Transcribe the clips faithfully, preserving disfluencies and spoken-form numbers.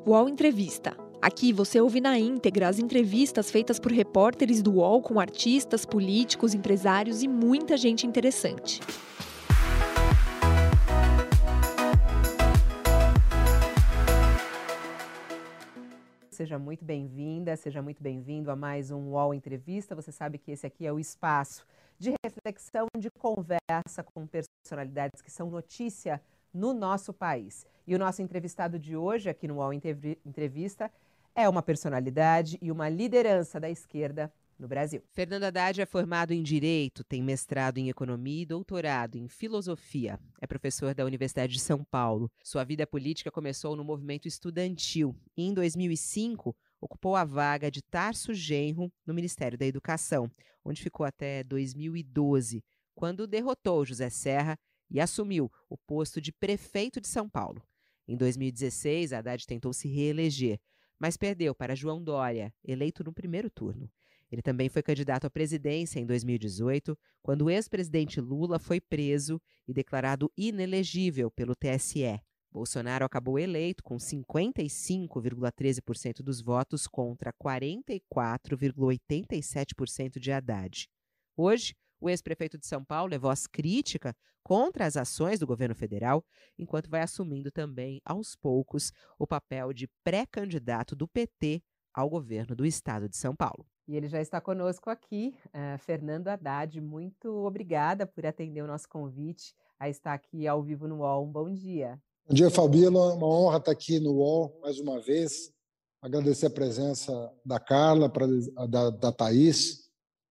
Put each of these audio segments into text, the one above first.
U O L Entrevista. Aqui você ouve na íntegra as entrevistas feitas por repórteres do U O L com artistas, políticos, empresários e muita gente interessante. Seja muito bem-vinda, seja muito bem-vindo a mais um U O L Entrevista. Você sabe que esse aqui é o espaço de reflexão, de conversa com personalidades que são notícia no nosso país. E o nosso entrevistado de hoje aqui no U O L Entrevista é uma personalidade e uma liderança da esquerda no Brasil. Fernando Haddad é formado em Direito, tem mestrado em Economia e doutorado em Filosofia. É professor da Universidade de São Paulo. Sua vida política começou no movimento estudantil e, em dois mil e cinco, ocupou a vaga de Tarso Genro no Ministério da Educação, onde ficou até dois mil e doze, quando derrotou José Serra e assumiu o posto de prefeito de São Paulo. Em dois mil e dezesseis, Haddad tentou se reeleger, mas perdeu para João Dória, eleito no primeiro turno. Ele também foi candidato à presidência em dois mil e dezoito, quando o ex-presidente Lula foi preso e declarado inelegível pelo T S E. Bolsonaro acabou eleito com cinquenta e cinco vírgula treze por cento dos votos contra quarenta e quatro vírgula oitenta e sete por cento de Haddad. Hoje, o ex-prefeito de São Paulo é voz crítica contra as ações do governo federal, enquanto vai assumindo também, aos poucos, o papel de pré-candidato do P T ao governo do estado de São Paulo. E ele já está conosco aqui, uh, Fernando Haddad. Muito obrigada por atender o nosso convite a estar aqui ao vivo no U O L. Um bom dia. Bom dia, Fabíola. Uma honra estar aqui no U O L mais uma vez. Agradecer a presença da Carla, da, da Thaís,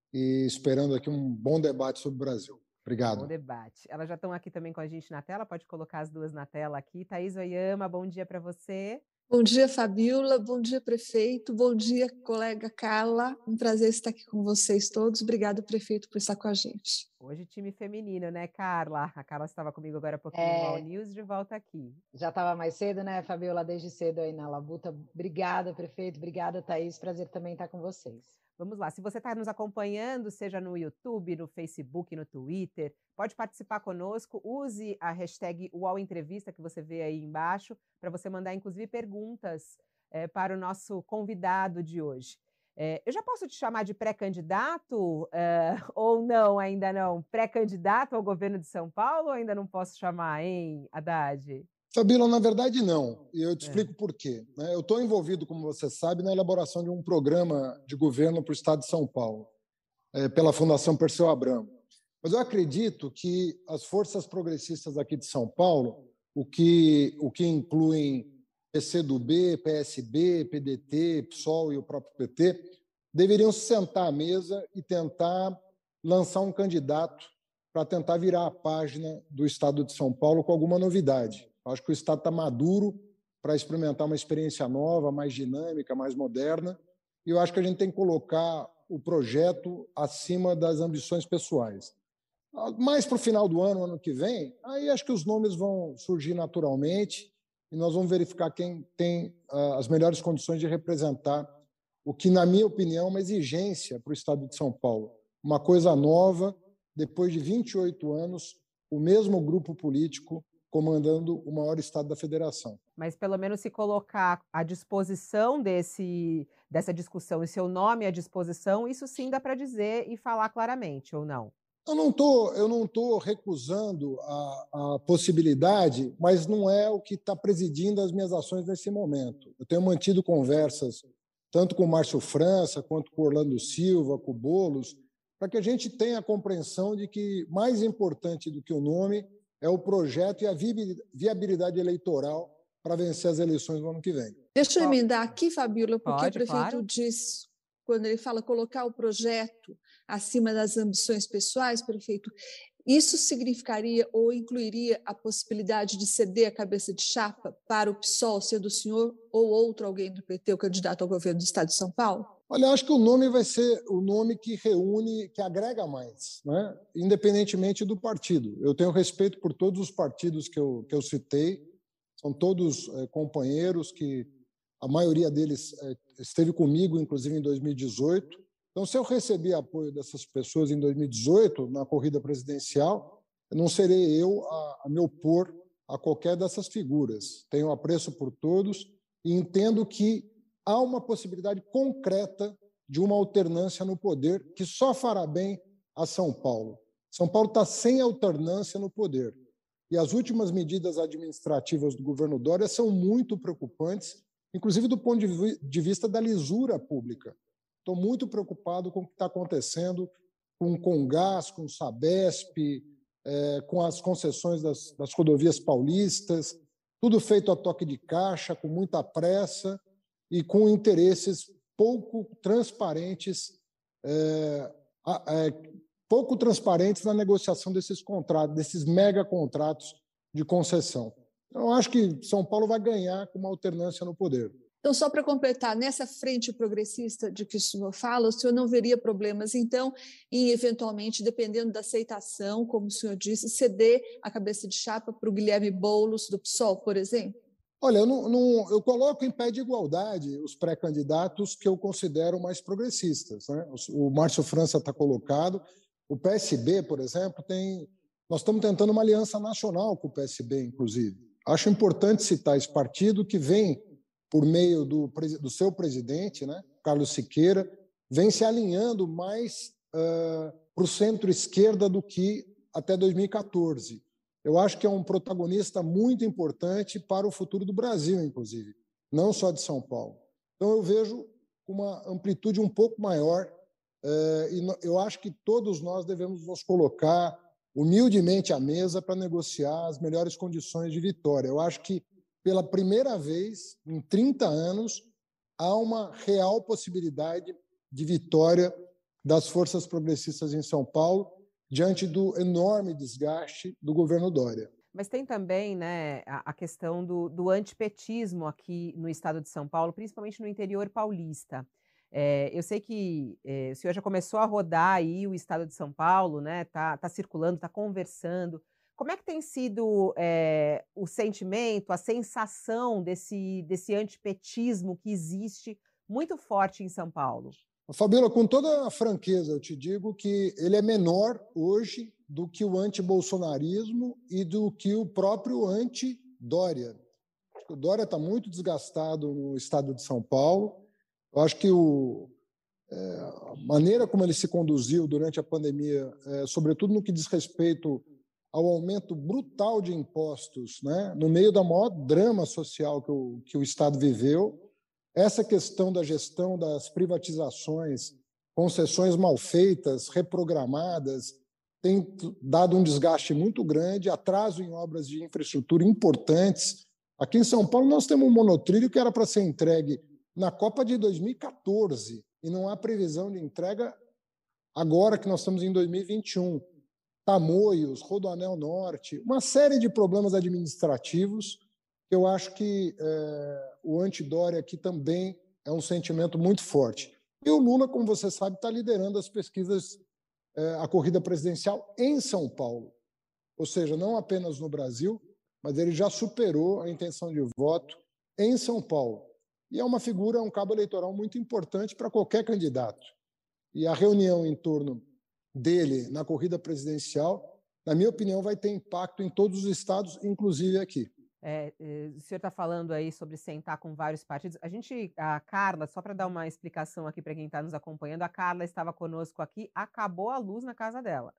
e esperando aqui um bom debate sobre o Brasil. Obrigado. Bom debate. Elas já estão aqui também com a gente na tela, pode colocar as duas na tela aqui. Thaís Oyama, bom dia para você. Bom dia, Fabíola. Bom dia, prefeito. Bom dia, colega Carla. Um prazer estar aqui com vocês todos. Obrigada, prefeito, por estar com a gente. Hoje time feminino, né, Carla? A Carla estava comigo agora há pouquinho é... no U O L News, de volta aqui. Já estava mais cedo, né, Fabíola? Desde cedo aí na labuta. Obrigada, prefeito. Obrigada, Thaís. Prazer também estar com vocês. Vamos lá, se você está nos acompanhando, seja no YouTube, no Facebook, no Twitter, pode participar conosco, use a hashtag U O L Entrevista que você vê aí embaixo, para você mandar, inclusive, perguntas é, para o nosso convidado de hoje. É, eu já posso te chamar de pré-candidato é, ou não, ainda não? Pré-candidato ao governo de São Paulo ou ainda não posso chamar, hein, Haddad? Fabíola, na verdade, não. E eu te explico é. por quê. Eu estou envolvido, como você sabe, na elaboração de um programa de governo para o Estado de São Paulo, é, pela Fundação Perseu Abramo. Mas eu acredito que as forças progressistas aqui de São Paulo, o que, o que incluem P C do B, P S B, P D T, P SOL e o próprio P T, deveriam se sentar à mesa e tentar lançar um candidato para tentar virar a página do Estado de São Paulo com alguma novidade. Acho que o Estado está maduro para experimentar uma experiência nova, mais dinâmica, mais moderna, e eu acho que a gente tem que colocar o projeto acima das ambições pessoais. Mais para o final do ano, ano que vem, aí acho que os nomes vão surgir naturalmente e nós vamos verificar quem tem uh, as melhores condições de representar o que, na minha opinião, é uma exigência para o Estado de São Paulo. Uma coisa nova, depois de vinte e oito anos, o mesmo grupo político comandando o maior estado da federação. Mas pelo menos se colocar à disposição desse, dessa discussão e seu nome à disposição, isso sim dá para dizer e falar claramente, ou não? Eu não tô, eu não estou recusando a, a possibilidade, mas não é o que está presidindo as minhas ações nesse momento. Eu tenho mantido conversas tanto com o Márcio França, quanto com o Orlando Silva, com o Boulos, para que a gente tenha a compreensão de que mais importante do que o nome é o projeto e a viabilidade eleitoral para vencer as eleições no ano que vem. Deixa eu emendar aqui, Fabíola, porque Pode, o prefeito claro. diz, quando ele fala colocar o projeto acima das ambições pessoais, prefeito, isso significaria ou incluiria a possibilidade de ceder a cabeça de chapa para o P SOL, sendo o senhor ou outro alguém do P T o candidato ao governo do Estado de São Paulo? Olha, eu acho que o nome vai ser o nome que reúne, que agrega mais, né? Independentemente do partido. Eu tenho respeito por todos os partidos que eu, que eu citei, são todos é, companheiros que a maioria deles é, esteve comigo, inclusive, em dois mil e dezoito. Então, se eu receber apoio dessas pessoas em dois mil e dezoito, na corrida presidencial, não serei eu a, a me opor a qualquer dessas figuras. Tenho apreço por todos e entendo que há uma possibilidade concreta de uma alternância no poder que só fará bem a São Paulo. São Paulo está sem alternância no poder. E as últimas medidas administrativas do governo Dória são muito preocupantes, inclusive do ponto de vista da lisura pública. Estou muito preocupado com o que está acontecendo com o Comgás, com o Sabesp, é, com as concessões das, das rodovias paulistas, tudo feito a toque de caixa, com muita pressa e com interesses pouco transparentes, é, é, pouco transparentes na negociação desses contratos, desses mega contratos de concessão. Então, eu acho que São Paulo vai ganhar com uma alternância no poder. Então, só para completar, nessa frente progressista de que o senhor fala, o senhor não veria problemas, então, em, eventualmente, dependendo da aceitação, como o senhor disse, ceder a cabeça de chapa para o Guilherme Boulos, do P SOL, por exemplo? Olha, eu, não, não, eu coloco em pé de igualdade os pré-candidatos que eu considero mais progressistas, né? O, o Márcio França está colocado, o P S B, por exemplo, tem... Nós estamos tentando uma aliança nacional com o P S B, inclusive. Acho importante citar esse partido que vem por meio do, do seu presidente, né, Carlos Siqueira, vem se alinhando mais uh, para o centro-esquerda do que até dois mil e quatorze. Eu acho que é um protagonista muito importante para o futuro do Brasil, inclusive, não só de São Paulo. Então, eu vejo uma amplitude um pouco maior uh, e eu acho que todos nós devemos nos colocar humildemente à mesa para negociar as melhores condições de vitória. Eu acho que pela primeira vez em trinta anos, há uma real possibilidade de vitória das forças progressistas em São Paulo, diante do enorme desgaste do governo Dória. Mas tem também, né, a questão do, do antipetismo aqui no estado de São Paulo, principalmente no interior paulista. É, eu sei que é, o senhor já começou a rodar aí o estado de São Paulo, né? Tá, tá circulando, tá conversando. Como é que tem sido é, o sentimento, a sensação desse, desse antipetismo que existe muito forte em São Paulo? Fabíola, com toda a franqueza, eu te digo que ele é menor hoje do que o antibolsonarismo e do que o próprio anti-Dória. O Dória está muito desgastado no estado de São Paulo. Eu acho que o, é, a maneira como ele se conduziu durante a pandemia, é, sobretudo no que diz respeito ao aumento brutal de impostos, né, no meio da maior drama social que o, que o Estado viveu, essa questão da gestão das privatizações, concessões mal feitas, reprogramadas, tem dado um desgaste muito grande, atraso em obras de infraestrutura importantes. Aqui em São Paulo nós temos um monotrilho que era para ser entregue na Copa de dois mil e quatorze e não há previsão de entrega agora que nós estamos em dois mil e vinte e um. Tamoios, Rodoanel Norte, uma série de problemas administrativos que eu acho que é, o anti-Dória aqui também é um sentimento muito forte. E o Lula, como você sabe, está liderando as pesquisas, é, a corrida presidencial em São Paulo. Ou seja, não apenas no Brasil, mas ele já superou a intenção de voto em São Paulo. E é uma figura, um cabo eleitoral muito importante para qualquer candidato. E a reunião em torno dele na corrida presidencial, na minha opinião, vai ter impacto em todos os estados, inclusive aqui. É, o senhor está falando aí sobre sentar com vários partidos. A gente, a Carla, só para dar uma explicação aqui para quem está nos acompanhando, a Carla estava conosco aqui, acabou a luz na casa dela.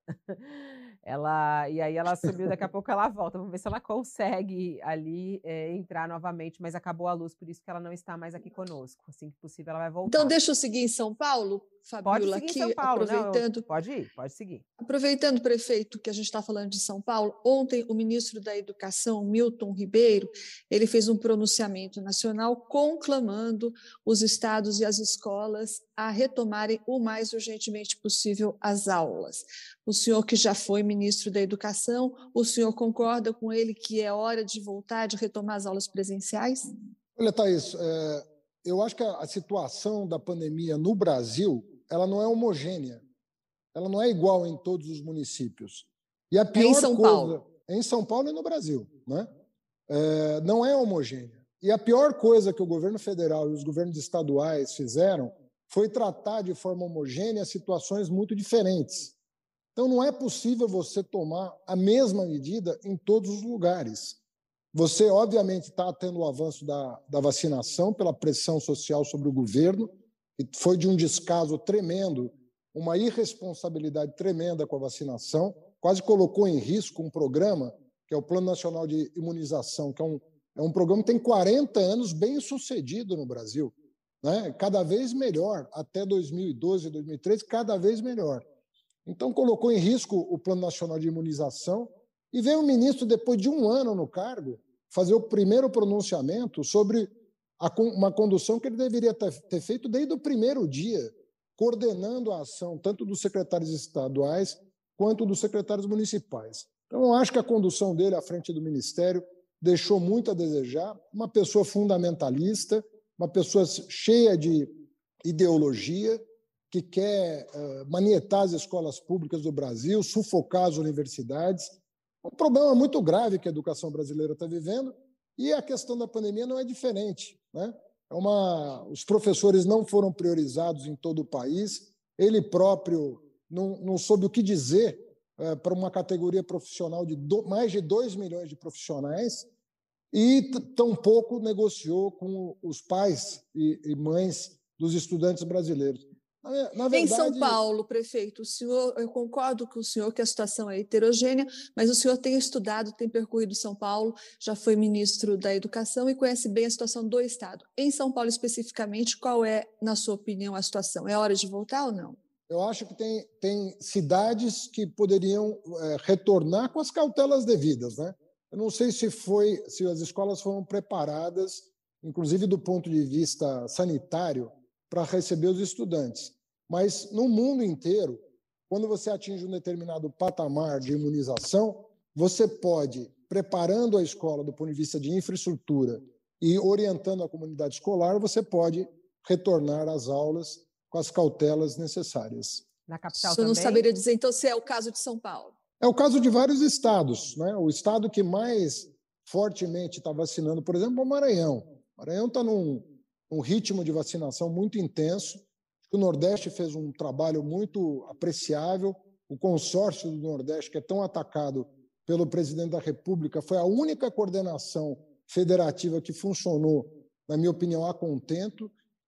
Ela, e aí ela subiu, daqui a pouco ela volta. Vamos ver se ela consegue ali é, entrar novamente, mas acabou a luz, por isso que ela não está mais aqui conosco. Assim que possível, ela vai voltar. Então, deixa eu seguir em São Paulo, Fabíola. Pode seguir aqui, em São Paulo, aproveitando, não, pode ir, pode seguir. Aproveitando, prefeito, que a gente está falando de São Paulo, ontem o ministro da Educação, Milton Ribeiro, ele fez um pronunciamento nacional conclamando os estados e as escolas a retomarem o mais urgentemente possível as aulas. O senhor que já foi ministro da Educação, o senhor concorda com ele que é hora de voltar, de retomar as aulas presenciais? Olha, Thaís, é, eu acho que a, a situação da pandemia no Brasil, ela não é homogênea, ela não é igual em todos os municípios. E a pior é em São coisa, Paulo. É em São Paulo e no Brasil, né? É, não é homogênea. E a pior coisa que o governo federal e os governos estaduais fizeram foi tratar de forma homogênea situações muito diferentes. Então, não é possível você tomar a mesma medida em todos os lugares. Você, obviamente, está tendo o avanço da, da vacinação pela pressão social sobre o governo, que foi de um descaso tremendo, uma irresponsabilidade tremenda com a vacinação, quase colocou em risco um programa, que é o Plano Nacional de Imunização, que é um, é um programa que tem quarenta anos bem sucedido no Brasil, né? Cada vez melhor, até dois mil e doze, dois mil e treze, cada vez melhor. Então, colocou em risco o Plano Nacional de Imunização e veio o ministro, depois de um ano no cargo, fazer o primeiro pronunciamento sobre a, uma condução que ele deveria ter, ter feito desde o primeiro dia, coordenando a ação tanto dos secretários estaduais quanto dos secretários municipais. Então, eu acho que a condução dele à frente do Ministério deixou muito a desejar, uma pessoa fundamentalista, uma pessoa cheia de ideologia, que quer uh, manietar as escolas públicas do Brasil, sufocar as universidades. Um problema muito grave que a educação brasileira está vivendo, e a questão da pandemia não é diferente, né? É uma... Os professores não foram priorizados em todo o país, ele próprio não, não soube o que dizer uh, para uma categoria profissional de do... mais de dois milhões de profissionais, e tampouco negociou com os pais e, e mães dos estudantes brasileiros. Na verdade... Em São Paulo, prefeito, o senhor, eu concordo com o senhor que a situação é heterogênea, mas o senhor tem estudado, tem percorrido São Paulo, já foi ministro da Educação e conhece bem a situação do Estado. Em São Paulo, especificamente, qual é, na sua opinião, a situação? É hora de voltar ou não? Eu acho que tem, tem cidades que poderiam é, retornar com as cautelas devidas, né? Eu não sei se, foi, se as escolas foram preparadas, inclusive do ponto de vista sanitário, para receber os estudantes. Mas, no mundo inteiro, quando você atinge um determinado patamar de imunização, você pode, preparando a escola do ponto de vista de infraestrutura e orientando a comunidade escolar, você pode retornar às aulas com as cautelas necessárias. Na capital também? Eu não saberia dizer, então, se é o caso de São Paulo. É o caso de vários estados, né? O estado que mais fortemente está vacinando, por exemplo, é o Maranhão. O Maranhão está num um ritmo de vacinação muito intenso. O Nordeste fez um trabalho muito apreciável. O consórcio do Nordeste, que é tão atacado pelo presidente da República, foi a única coordenação federativa que funcionou, na minha opinião, a contento.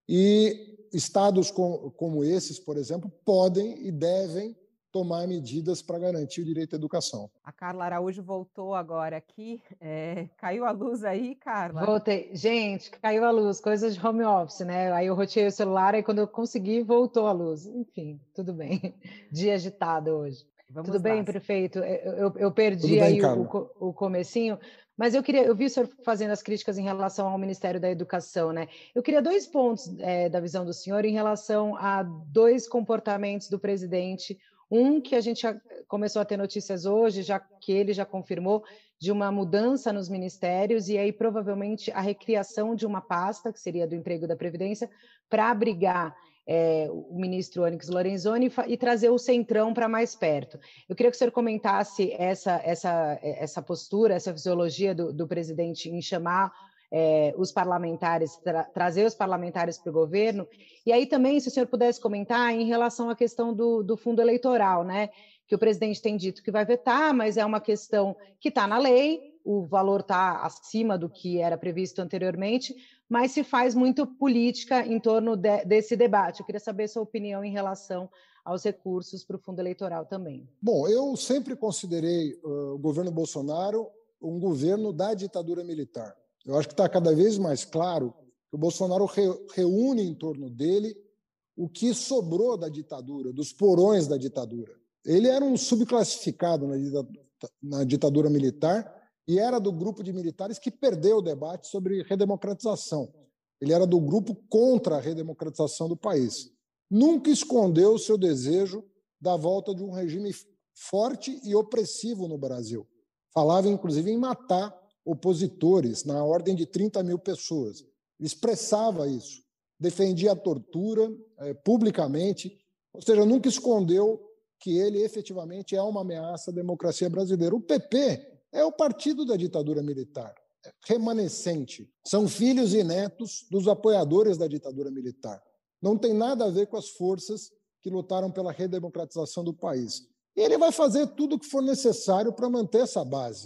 E estados como esses, por exemplo, podem e devem tomar medidas para garantir o direito à educação. A Carla Araújo voltou agora aqui. É, caiu a luz aí, Carla? Voltei. Gente, caiu a luz, coisas de home office, né? Aí eu roteei o celular e quando eu consegui, voltou a luz. Enfim, tudo bem. Dia agitado hoje. Vamos tudo lá. Bem, prefeito? Eu, eu, eu perdi bem, aí o, o, o comecinho, mas eu queria, eu vi o senhor fazendo as críticas em relação ao Ministério da Educação, né? Eu queria dois pontos é, da visão do senhor em relação a dois comportamentos do presidente. Um que a gente já começou a ter notícias hoje, já que ele já confirmou, de uma mudança nos ministérios e aí provavelmente a recriação de uma pasta, que seria do Emprego e da Previdência, para abrigar é, o ministro Onyx Lorenzoni e, e trazer o Centrão para mais perto. Eu queria que o senhor comentasse essa, essa, essa postura, essa fisiologia do, do presidente em chamar É, os parlamentares, tra trazer os parlamentares para o governo, e aí também, se o senhor pudesse comentar em relação à questão do, do fundo eleitoral, né, que o presidente tem dito que vai vetar, mas é uma questão que está na lei, o valor está acima do que era previsto anteriormente, mas se faz muito política em torno de, desse debate. Eu queria saber sua opinião em relação aos recursos para o fundo eleitoral também. Bom, eu sempre considerei uh, o governo Bolsonaro um governo da ditadura militar. Eu acho que está cada vez mais claro que o Bolsonaro re, reúne em torno dele o que sobrou da ditadura, dos porões da ditadura. Ele era um subclassificado na ditadura, na ditadura militar e era do grupo de militares que perdeu o debate sobre redemocratização. Ele era do grupo contra a redemocratização do país. Nunca escondeu o seu desejo da volta de um regime forte e opressivo no Brasil. Falava, inclusive, em matar opositores, na ordem de trinta mil pessoas. Ele expressava isso, defendia a tortura é, publicamente, ou seja, nunca escondeu que ele efetivamente é uma ameaça à democracia brasileira. O P P é o partido da ditadura militar, é remanescente. São filhos e netos dos apoiadores da ditadura militar. Não tem nada a ver com as forças que lutaram pela redemocratização do país. E ele vai fazer tudo o que for necessário para manter essa base.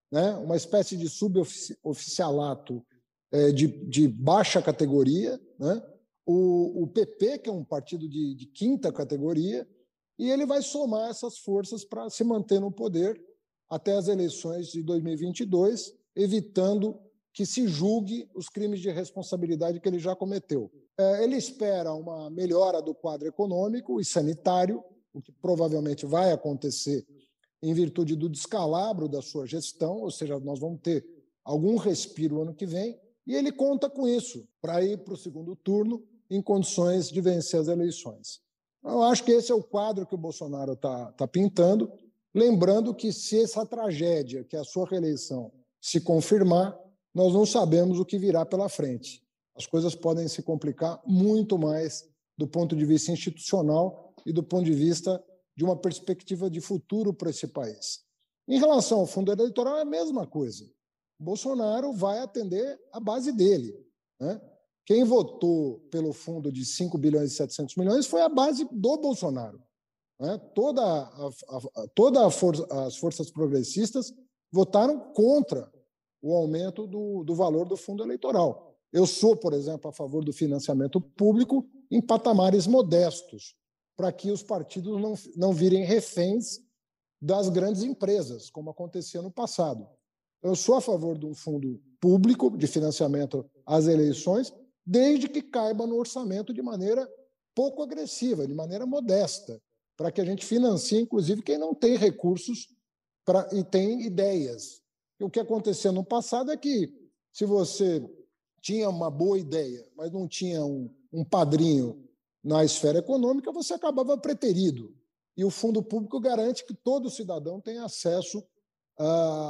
né? Uma espécie de suboficialato é, de, de baixa categoria, né? O, o P P, que é um partido de, de quinta categoria, e ele vai somar essas forças para se manter no poder até as eleições de dois mil e vinte e dois, evitando que se julgue os crimes de responsabilidade que ele já cometeu. É, ele espera uma melhora do quadro econômico e sanitário, o que provavelmente vai acontecer em virtude do descalabro da sua gestão, ou seja, nós vamos ter algum respiro ano que vem, e ele conta com isso para ir para o segundo turno em condições de vencer as eleições. Eu acho que esse é o quadro que o Bolsonaro está tá pintando, lembrando que se essa tragédia, que é a sua reeleição, se confirmar, nós não sabemos o que virá pela frente. As coisas podem se complicar muito mais do ponto de vista institucional e do ponto de vista de uma perspectiva de futuro para esse país. Em relação ao fundo eleitoral, é a mesma coisa. O Bolsonaro vai atender a base dele, né? Quem votou pelo fundo de cinco bilhões e setecentos milhões foi a base do Bolsonaro, né? Toda a, a, toda a for, as forças progressistas votaram contra o aumento do, do valor do fundo eleitoral. Eu sou, por exemplo, a favor do financiamento público em patamares modestos, para que os partidos não, não virem reféns das grandes empresas, como acontecia no passado. Eu sou a favor de um fundo público de financiamento às eleições, desde que caiba no orçamento de maneira pouco agressiva, de maneira modesta, para que a gente financie, inclusive, quem não tem recursos pra, e tem ideias. E o que aconteceu no passado é que, se você tinha uma boa ideia, mas não tinha um, um padrinho na esfera econômica, você acabava preterido. E o fundo público garante que todo cidadão tenha acesso a,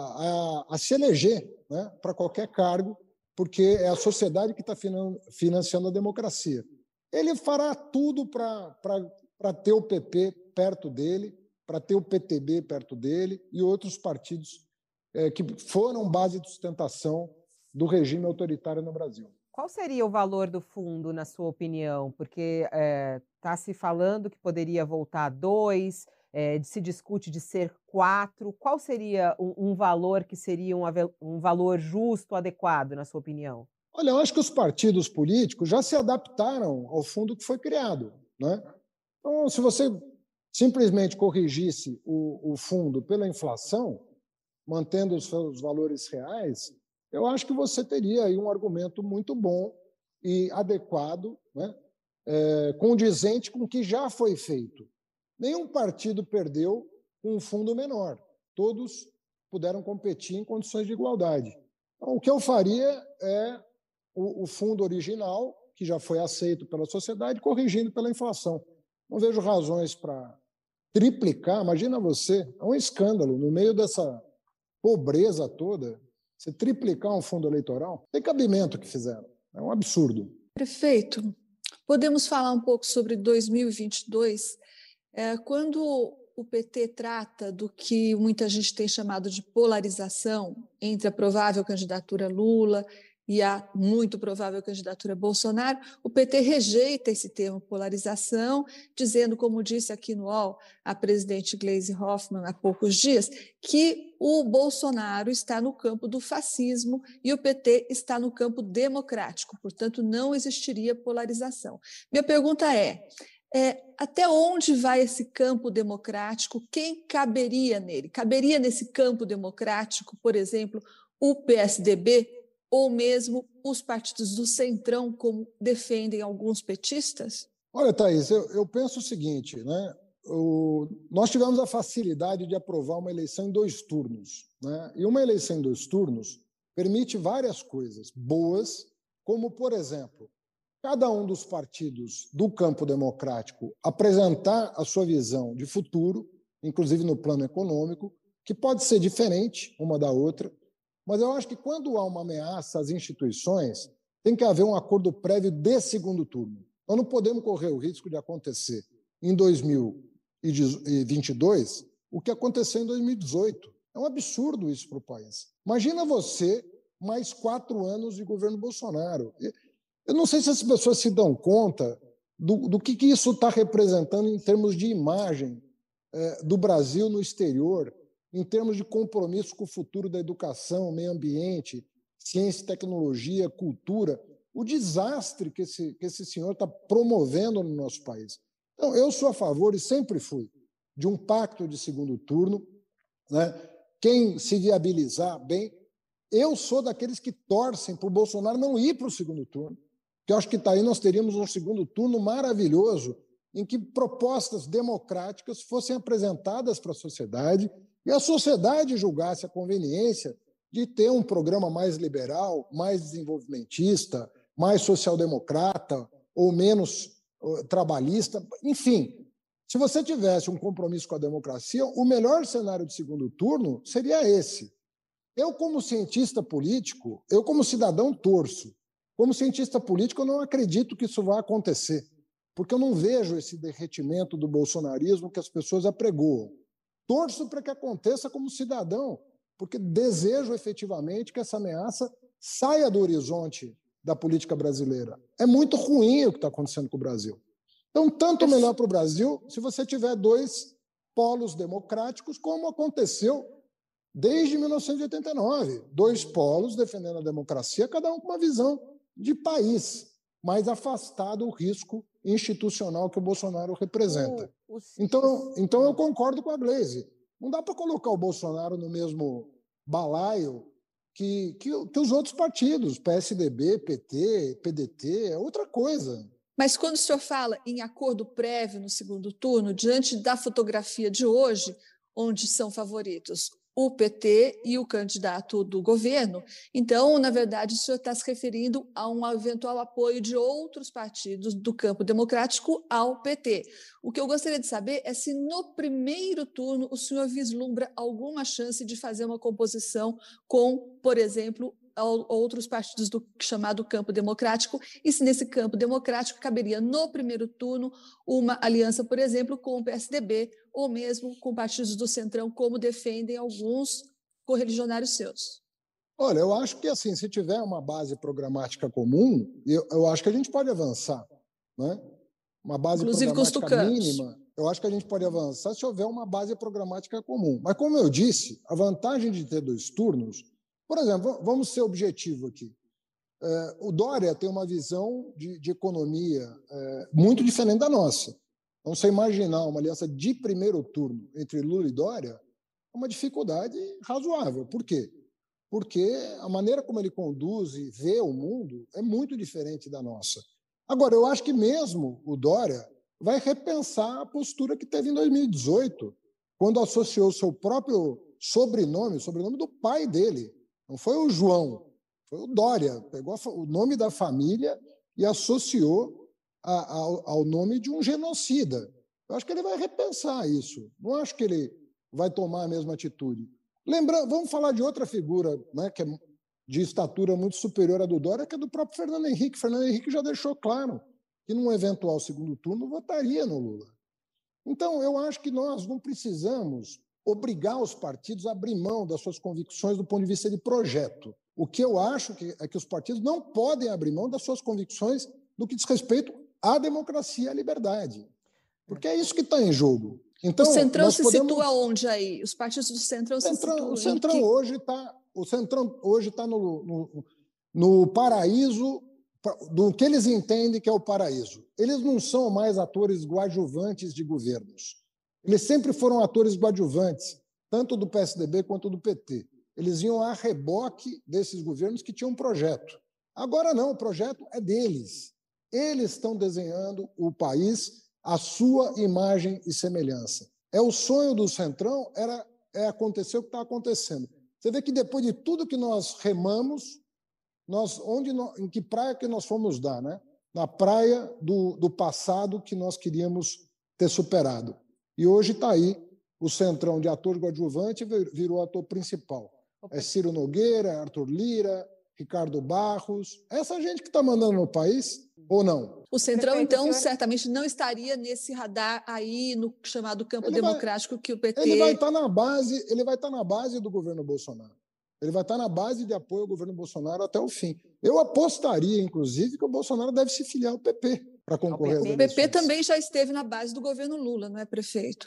a, a se eleger, né, para qualquer cargo, porque é a sociedade que está financiando a democracia. Ele fará tudo para ter o P P perto dele, para ter o P T B perto dele e outros partidos é, que foram base de sustentação do regime autoritário no Brasil. Qual seria o valor do fundo, na sua opinião? Porque está é, se falando que poderia voltar a dois, é, se discute de ser quatro. Qual seria um, um valor que seria um, um valor justo, adequado, na sua opinião? Olha, eu acho que os partidos políticos já se adaptaram ao fundo que foi criado, né? Então, se você simplesmente corrigisse o, o fundo pela inflação, mantendo os seus valores reais, eu acho que você teria aí um argumento muito bom e adequado, né? É, condizente com o que já foi feito. Nenhum partido perdeu com um fundo menor. Todos puderam competir em condições de igualdade. Então, o que eu faria é o, o fundo original, que já foi aceito pela sociedade, corrigindo pela inflação. Não vejo razões para triplicar. Imagina você, é um escândalo, no meio dessa pobreza toda, você triplicar um fundo eleitoral, tem cabimento que fizeram. É um absurdo. Prefeito, podemos falar um pouco sobre dois mil e vinte e dois? É, quando o P T trata do que muita gente tem chamado de polarização entre a provável candidatura Lula e a muito provável candidatura Bolsonaro, o P T rejeita esse termo polarização, dizendo, como disse aqui no U O L a presidente Gleisi Hoffmann há poucos dias, que o Bolsonaro está no campo do fascismo e o P T está no campo democrático, portanto, não existiria polarização. Minha pergunta é, é até onde vai esse campo democrático? Quem caberia nele? Caberia nesse campo democrático, por exemplo, o P S D B, ou mesmo os partidos do Centrão, como defendem alguns petistas? Olha, Thaís, eu, eu penso o seguinte, né? O, nós tivemos a facilidade de aprovar uma eleição em dois turnos, né? E uma eleição em dois turnos permite várias coisas boas, como, por exemplo, cada um dos partidos do campo democrático apresentar a sua visão de futuro, inclusive no plano econômico, que pode ser diferente uma da outra. Mas eu acho que quando há uma ameaça às instituições, tem que haver um acordo prévio de segundo turno. Nós não podemos correr o risco de acontecer em dois mil e vinte e dois o que aconteceu em dois mil e dezoito. É um absurdo isso para o país. Imagina você mais quatro anos de governo Bolsonaro. Eu não sei se as pessoas se dão conta do, do que, que isso está representando em termos de imagem é, do Brasil no exterior. em termos de compromisso com o futuro da educação, meio ambiente, ciência e tecnologia, cultura, o desastre que esse, que esse senhor está promovendo no nosso país. Então, eu sou a favor, e sempre fui, de um pacto de segundo turno, né? Quem se viabilizar bem. Eu sou daqueles que torcem para o Bolsonaro não ir para o segundo turno, porque eu acho que está aí nós teríamos um segundo turno maravilhoso, em que propostas democráticas fossem apresentadas para a sociedade e a sociedade julgasse a conveniência de ter um programa mais liberal, mais desenvolvimentista, mais social-democrata ou menos uh, trabalhista. Enfim, se você tivesse um compromisso com a democracia, o melhor cenário de segundo turno seria esse. Eu, como cientista político, eu, como cidadão, torço. Como cientista político, eu não acredito que isso vá acontecer, porque eu não vejo esse derretimento do bolsonarismo que as pessoas apregoam. Torço para que aconteça como cidadão, porque desejo efetivamente que essa ameaça saia do horizonte da política brasileira. É muito ruim o que está acontecendo com o Brasil. Então, tanto melhor para o Brasil se você tiver dois polos democráticos, como aconteceu desde mil novecentos e oitenta e nove. Dois polos defendendo a democracia, cada um com uma visão de país, mais afastado do risco institucional que o Bolsonaro representa. Então, então eu concordo com a Gleisi. Não dá para colocar o Bolsonaro no mesmo balaio que, que, que os outros partidos, P S D B, P T, P D T, é outra coisa. Mas quando o senhor fala em acordo prévio no segundo turno, diante da fotografia de hoje, onde são favoritos o P T e o candidato do governo, então, na verdade, o senhor está se referindo a um eventual apoio de outros partidos do campo democrático ao P T. O que eu gostaria de saber é se no primeiro turno o senhor vislumbra alguma chance de fazer uma composição com, por exemplo, outros partidos do chamado campo democrático, e se nesse campo democrático caberia no primeiro turno uma aliança, por exemplo, com o P S D B, ou mesmo com partidos do Centrão, como defendem alguns correligionários seus. Olha, eu acho que assim, se tiver uma base programática comum, eu, eu acho que a gente pode avançar, né? Uma base Inclusive programática mínima, eu acho que a gente pode avançar se houver uma base programática comum. Mas, como eu disse, a vantagem de ter dois turnos, por exemplo, vamos ser objetivo aqui. É, o Dória tem uma visão de, de economia é, muito diferente da nossa. Então, você imaginar uma aliança de primeiro turno entre Lula e Dória é uma dificuldade razoável. Por quê? Porque a maneira como ele conduz e vê o mundo é muito diferente da nossa. Agora, eu acho que mesmo o Dória vai repensar a postura que teve em dois mil e dezoito, quando associou seu próprio sobrenome, o sobrenome do pai dele. Não foi o João, foi o Dória. Pegou o nome da família e associou a, ao, ao nome de um genocida. Eu acho que ele vai repensar isso. Não acho que ele vai tomar a mesma atitude. Lembrando, vamos falar de outra figura, né, que é de estatura muito superior à do Dória, que é do próprio Fernando Henrique. Fernando Henrique já deixou claro que, num eventual segundo turno, votaria no Lula. Então, eu acho que nós não precisamos obrigar os partidos a abrir mão das suas convicções do ponto de vista de projeto. O que eu acho que é que os partidos não podem abrir mão das suas convicções no que diz respeito à democracia e à liberdade. Porque é isso que está em jogo. Então, o Centrão se podemos... situa onde aí? Os partidos do Centrão, Centrão se situam o Centrão em que... hoje está o Centrão hoje está no, no, no paraíso do que eles entendem que é o paraíso. Eles não são mais atores coadjuvantes de governos. Eles sempre foram atores coadjuvantes, tanto do P S D B quanto do P T. Eles iam a reboque desses governos que tinham um projeto. Agora não, o projeto é deles. Eles estão desenhando o país à sua imagem e semelhança. É o sonho do Centrão, era, é acontecer o que está acontecendo. Você vê que depois de tudo que nós remamos, nós, onde nós, em que praia que nós fomos dar, né? Na praia do, do passado que nós queríamos ter superado. E hoje está aí o Centrão de ator coadjuvante virou ator principal. É Ciro Nogueira, Arthur Lira, Ricardo Barros, essa gente que está mandando no país, ou não? O Centrão, Prefeito, então, senhor... certamente não estaria nesse radar aí no chamado campo ele democrático vai, que o P T... Ele vai estar na base, ele vai estar na base do governo Bolsonaro. Ele vai estar na base de apoio ao governo Bolsonaro até o fim. Eu apostaria, inclusive, que o Bolsonaro deve se filiar ao P P para concorrer às eleições. O P P também já esteve na base do governo Lula, não é, prefeito?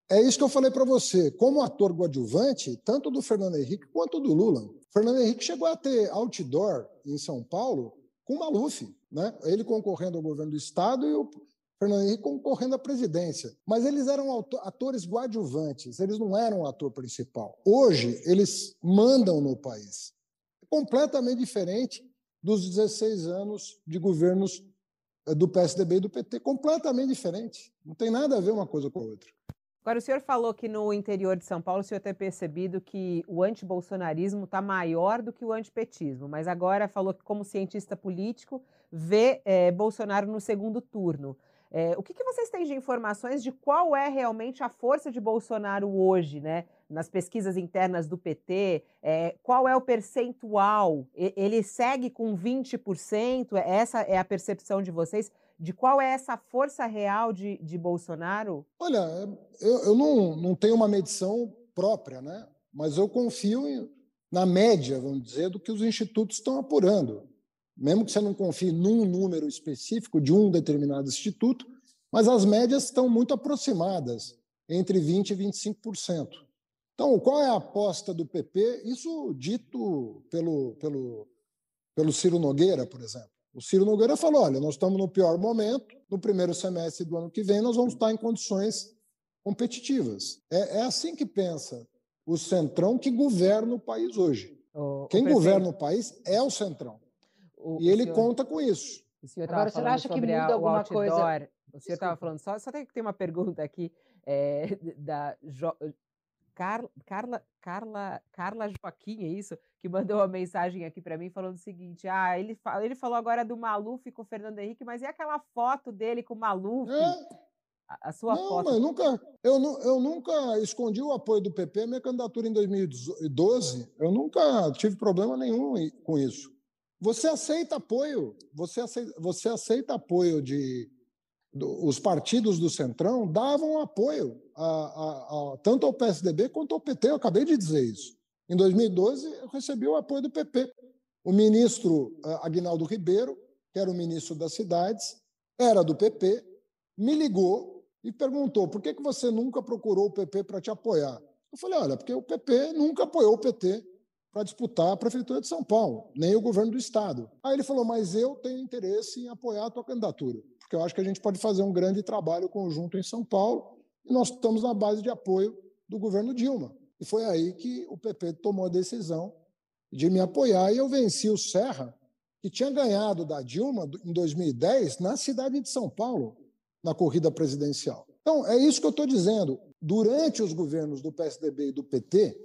é isso que eu falei para você. Como ator coadjuvante, tanto do Fernando Henrique quanto do Lula. O Fernando Henrique chegou a ter outdoor em São Paulo com o Maluf, né? Ele concorrendo ao governo do Estado e o Fernando Henrique concorrendo à presidência. Mas eles eram atores coadjuvantes, eles não eram o ator principal. Hoje, eles mandam no país. É completamente diferente dos dezesseis anos de governos do P S D B e do P T. Completamente diferente. Não tem nada a ver uma coisa com a outra. Agora, o senhor falou que no interior de São Paulo o senhor tem percebido que o antibolsonarismo está maior do que o antipetismo, mas agora falou que, como cientista político, vê é, Bolsonaro no segundo turno. É, o que, que vocês têm de informações de qual é realmente a força de Bolsonaro hoje, né? Nas pesquisas internas do P T, é, qual é o percentual? Ele segue com vinte por cento? Essa é a percepção de vocês? De qual é essa força real de, de Bolsonaro? Olha, eu, eu não, não tenho uma medição própria, né? Mas eu confio em, na média, vamos dizer, do que os institutos estão apurando. Mesmo que você não confie num número específico de um determinado instituto, mas as médias estão muito aproximadas, entre vinte por cento e vinte e cinco por cento. Então, qual é a aposta do P P? Isso dito pelo, pelo, pelo Ciro Nogueira, por exemplo. O Ciro Nogueira falou, olha, nós estamos no pior momento, no primeiro semestre do ano que vem nós vamos estar em condições competitivas. É, é assim que pensa o Centrão que governa o país hoje. O, Quem o governa o país é o Centrão. O, e o ele senhor, conta com isso. O senhor Agora, você acha que muda a, alguma outdoor, coisa? O senhor estava falando, só, só tem que ter uma pergunta aqui é, da jo, Carla, Carla, Carla, Carla Joaquim, é isso? Que mandou uma mensagem aqui para mim falando o seguinte, ah, ele, fala, ele falou agora do Maluf com o Fernando Henrique, mas e aquela foto dele com o Maluf? É. A, a sua não, foto... Mas eu, nunca, eu, eu nunca escondi o apoio do P P à minha candidatura em dois mil e doze, eu nunca tive problema nenhum com isso. Você aceita apoio, você aceita, você aceita apoio de... Do, os partidos do Centrão davam apoio a, a, a, tanto ao P S D B quanto ao P T, eu acabei de dizer isso. Em dois mil e doze, eu recebi o apoio do P P. O ministro uh, Aguinaldo Ribeiro, que era o ministro das cidades, era do P P, me ligou e perguntou por que, que você nunca procurou o P P para te apoiar? Eu falei, olha, porque o P P nunca apoiou o P T para disputar a Prefeitura de São Paulo, nem o governo do Estado. Aí ele falou, mas eu tenho interesse em apoiar a tua candidatura, porque eu acho que a gente pode fazer um grande trabalho conjunto em São Paulo e nós estamos na base de apoio do governo Dilma. E foi aí que o P P tomou a decisão de me apoiar e eu venci o Serra, que tinha ganhado da Dilma em dois mil e dez na cidade de São Paulo, na corrida presidencial. Então, é isso que eu estou dizendo. Durante os governos do P S D B e do P T,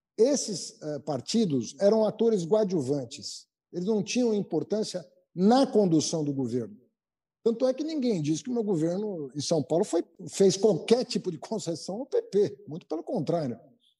esses eh, partidos eram atores coadjuvantes. Eles não tinham importância na condução do governo. Tanto é que ninguém diz que o meu governo em São Paulo foi, fez qualquer tipo de concessão ao P P, muito pelo contrário.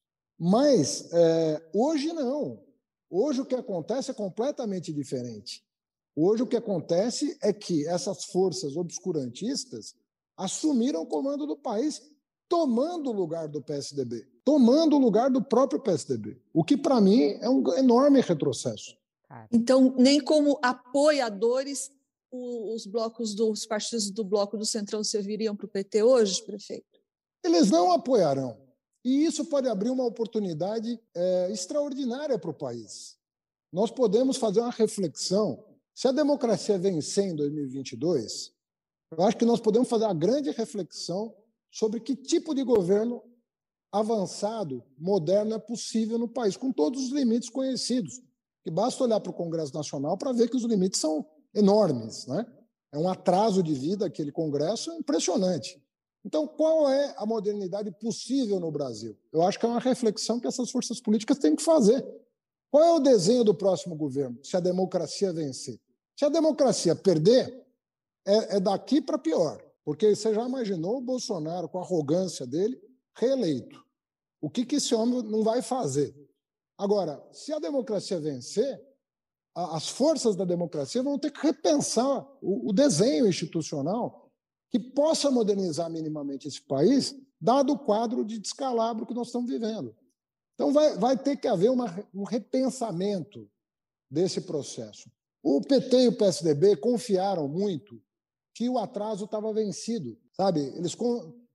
Mas eh, hoje não. Hoje o que acontece é completamente diferente. Hoje o que acontece é que essas forças obscurantistas assumiram o comando do país, tomando o lugar do P S D B, tomando o lugar do próprio P S D B, o que, para mim, é um enorme retrocesso. Então, nem como apoiadores, os blocos dos partidos do Bloco do Centrão serviriam para o P T hoje, prefeito? Eles não apoiarão. E isso pode abrir uma oportunidade é, extraordinária para o país. Nós podemos fazer uma reflexão. Se a democracia vencer em dois mil e vinte e dois, eu acho que nós podemos fazer uma grande reflexão sobre que tipo de governo avançado, moderno é possível no país, com todos os limites conhecidos. E basta olhar para o Congresso Nacional para ver que os limites são enormes, né? É um atraso de vida aquele Congresso impressionante. Então, qual é a modernidade possível no Brasil? Eu acho que é uma reflexão que essas forças políticas têm que fazer. Qual é o desenho do próximo governo, se a democracia vencer? Se a democracia perder, é, é daqui para pior, porque você já imaginou o Bolsonaro, com a arrogância dele, reeleito. O que, que esse homem não vai fazer? Agora, se a democracia vencer, a, as forças da democracia vão ter que repensar o, o desenho institucional que possa modernizar minimamente esse país, dado o quadro de descalabro que nós estamos vivendo. Então, vai, vai ter que haver uma, um repensamento desse processo. O P T e o P S D B confiaram muito que o atraso estava vencido, sabe? Eles,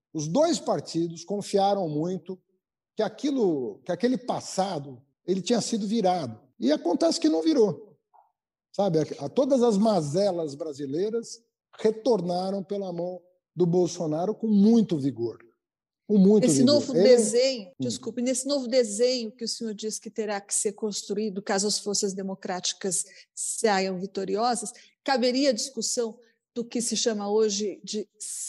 Os dois partidos confiaram muito que, aquilo, que aquele passado ele tinha sido virado. E acontece que não virou. Sabe? A, a, todas as mazelas brasileiras retornaram pela mão do Bolsonaro com muito vigor. Com muito Esse vigor. novo Ele... desenho, desculpe, nesse novo desenho que o senhor diz que terá que ser construído caso as forças democráticas saiam vitoriosas, caberia a discussão do que se chama hoje de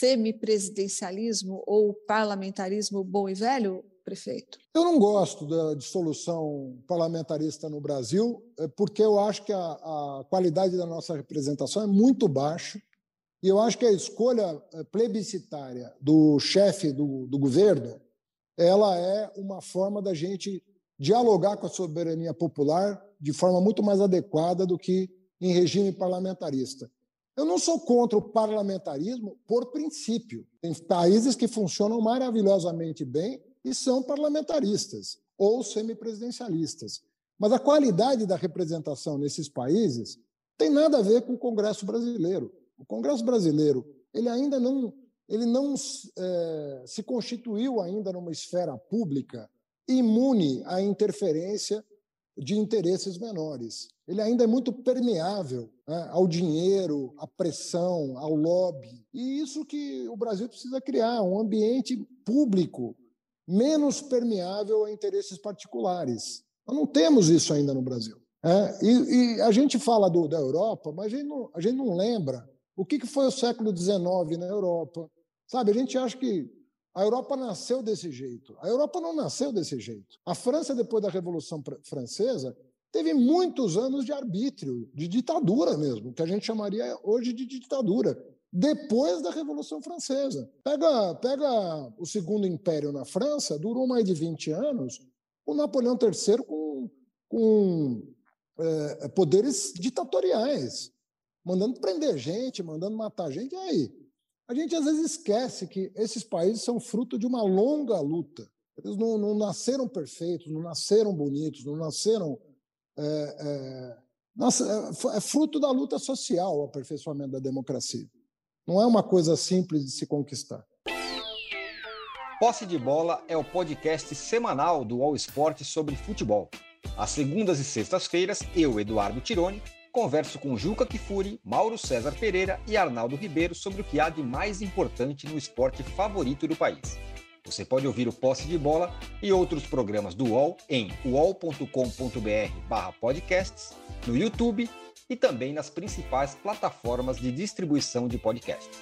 semipresidencialismo ou parlamentarismo bom e velho, prefeito? Eu não gosto da dissolução parlamentarista no Brasil, porque eu acho que a, a qualidade da nossa representação é muito baixa, e eu acho que a escolha plebiscitária do chefe do, do governo ela é uma forma da gente dialogar com a soberania popular de forma muito mais adequada do que em regime parlamentarista. Eu não sou contra o parlamentarismo por princípio. Tem países que funcionam maravilhosamente bem e são parlamentaristas ou semipresidencialistas. Mas a qualidade da representação nesses países tem nada a ver com o Congresso brasileiro. O Congresso brasileiro ele ainda não, ele não é, se constituiu ainda numa esfera pública imune à interferência de interesses menores. Ele ainda é muito permeável, né, ao dinheiro, à pressão, ao lobby. E isso que o Brasil precisa criar, um ambiente público menos permeável a interesses particulares. Nós não temos isso ainda no Brasil. É, e, e a gente fala do, da Europa, mas a gente não, a gente não lembra o que, que foi o século dezenove na Europa. Sabe, a gente acha que a Europa nasceu desse jeito. A Europa não nasceu desse jeito. A França, depois da Revolução Francesa, teve muitos anos de arbítrio, de ditadura mesmo, que a gente chamaria hoje de ditadura, depois da Revolução Francesa. Pega, pega o Segundo Império na França, durou mais de vinte anos, o Napoleão terceiro com, com é, poderes ditatoriais, mandando prender gente, mandando matar gente. E aí? A gente às vezes esquece que esses países são fruto de uma longa luta. Eles não, não nasceram perfeitos, não nasceram bonitos, não nasceram... É, é, nossa, é, é fruto da luta social o aperfeiçoamento da democracia. Não é uma coisa simples de se conquistar. Posse de Bola é o podcast semanal do All Sport sobre futebol. Às segundas e sextas-feiras, eu, Eduardo Tironi, converso com Juca Kfouri, Mauro César Pereira e Arnaldo Ribeiro sobre o que há de mais importante no esporte favorito do país. Você pode ouvir o Posse de Bola e outros programas do U O L em uol ponto com ponto br barra podcasts, no YouTube e também nas principais plataformas de distribuição de podcasts.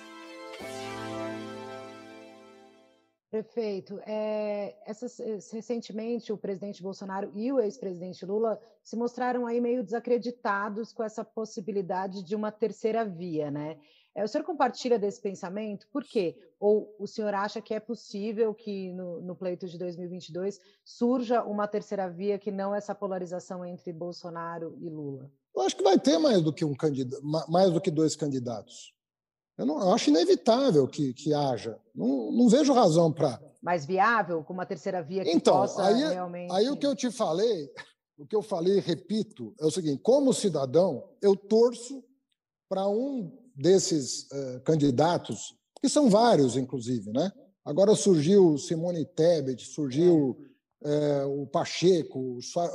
Prefeito, é, essas, recentemente o presidente Bolsonaro e o ex-presidente Lula se mostraram aí meio desacreditados com essa possibilidade de uma terceira via, né? É, o senhor compartilha desse pensamento? Por quê? Ou o senhor acha que é possível que no, no pleito de dois mil e vinte e dois surja uma terceira via que não essa polarização entre Bolsonaro e Lula? Eu acho que vai ter mais do que um candidato, mais do que dois candidatos. Eu, não, eu acho inevitável que, que haja. Não, não vejo razão para... Mais viável, com uma terceira via que então, possa aí, realmente... Aí o que eu te falei, o que eu falei e repito, é o seguinte, como cidadão, eu torço para um desses uh, candidatos, que são vários, inclusive, né? Agora surgiu Simone Tebet, surgiu é. uh, o Pacheco, o,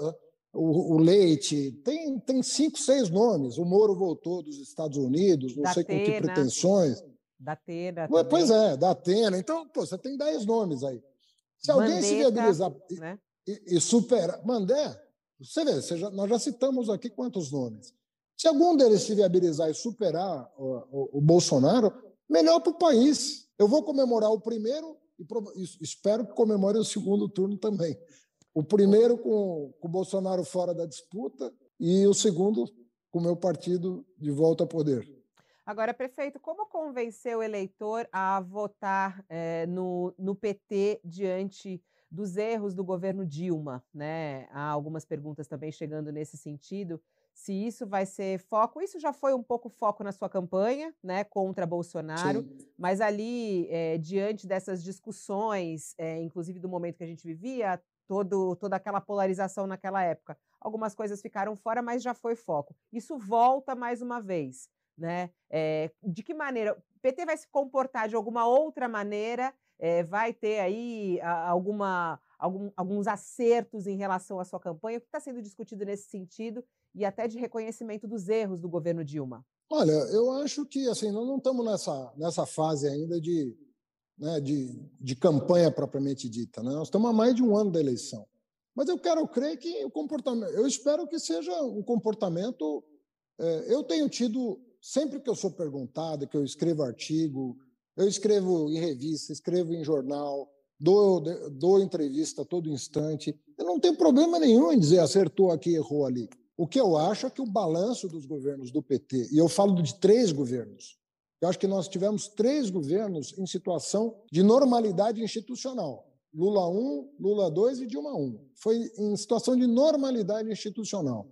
o, o Leite, tem, tem cinco, seis nomes. O Moro voltou dos Estados Unidos, não da sei Atena, com que pretensões. Da Atena também. Pois é, da Atena. Então, pô, você tem dez nomes aí. Se alguém Mandetta, se viabilizar né? e, e superar... Mandé, você vê, você já, nós já citamos aqui quantos nomes. Se algum deles se viabilizar e superar o, o, o Bolsonaro, melhor para o país. Eu vou comemorar o primeiro e espero que comemore o segundo turno também. O primeiro com, com o Bolsonaro fora da disputa e o segundo com o meu partido de volta ao poder. Agora, prefeito, como convencer o eleitor a votar é, no, no P T diante dos erros do governo Dilma, né? Há algumas perguntas também chegando nesse sentido. Se isso vai ser foco, isso já foi um pouco foco na sua campanha, né, contra Bolsonaro, Sim. mas ali, é, diante dessas discussões, é, inclusive do momento que a gente vivia, todo, toda aquela polarização naquela época, algumas coisas ficaram fora, mas já foi foco. Isso volta mais uma vez, né? É, de que maneira? O P T vai se comportar de alguma outra maneira É, vai ter aí a, alguma, algum, alguns acertos em relação à sua campanha? O que está sendo discutido nesse sentido e até de reconhecimento dos erros do governo Dilma? Olha, eu acho que assim, nós não estamos nessa, nessa fase ainda de, né, de, de campanha propriamente dita. Né? Nós estamos há mais de um ano da eleição. Mas eu quero crer que o comportamento, eu espero que seja um comportamento. É, eu tenho tido, sempre que eu sou perguntado, que eu escrevo artigo, eu escrevo em revista, escrevo em jornal, dou, dou entrevista a todo instante. Eu não tenho problema nenhum em dizer acertou aqui, errou ali. O que eu acho é que o balanço dos governos do P T, e eu falo de três governos, eu acho que nós tivemos três governos em situação de normalidade institucional. Lula um, Lula dois e Dilma um. Foi em situação de normalidade institucional.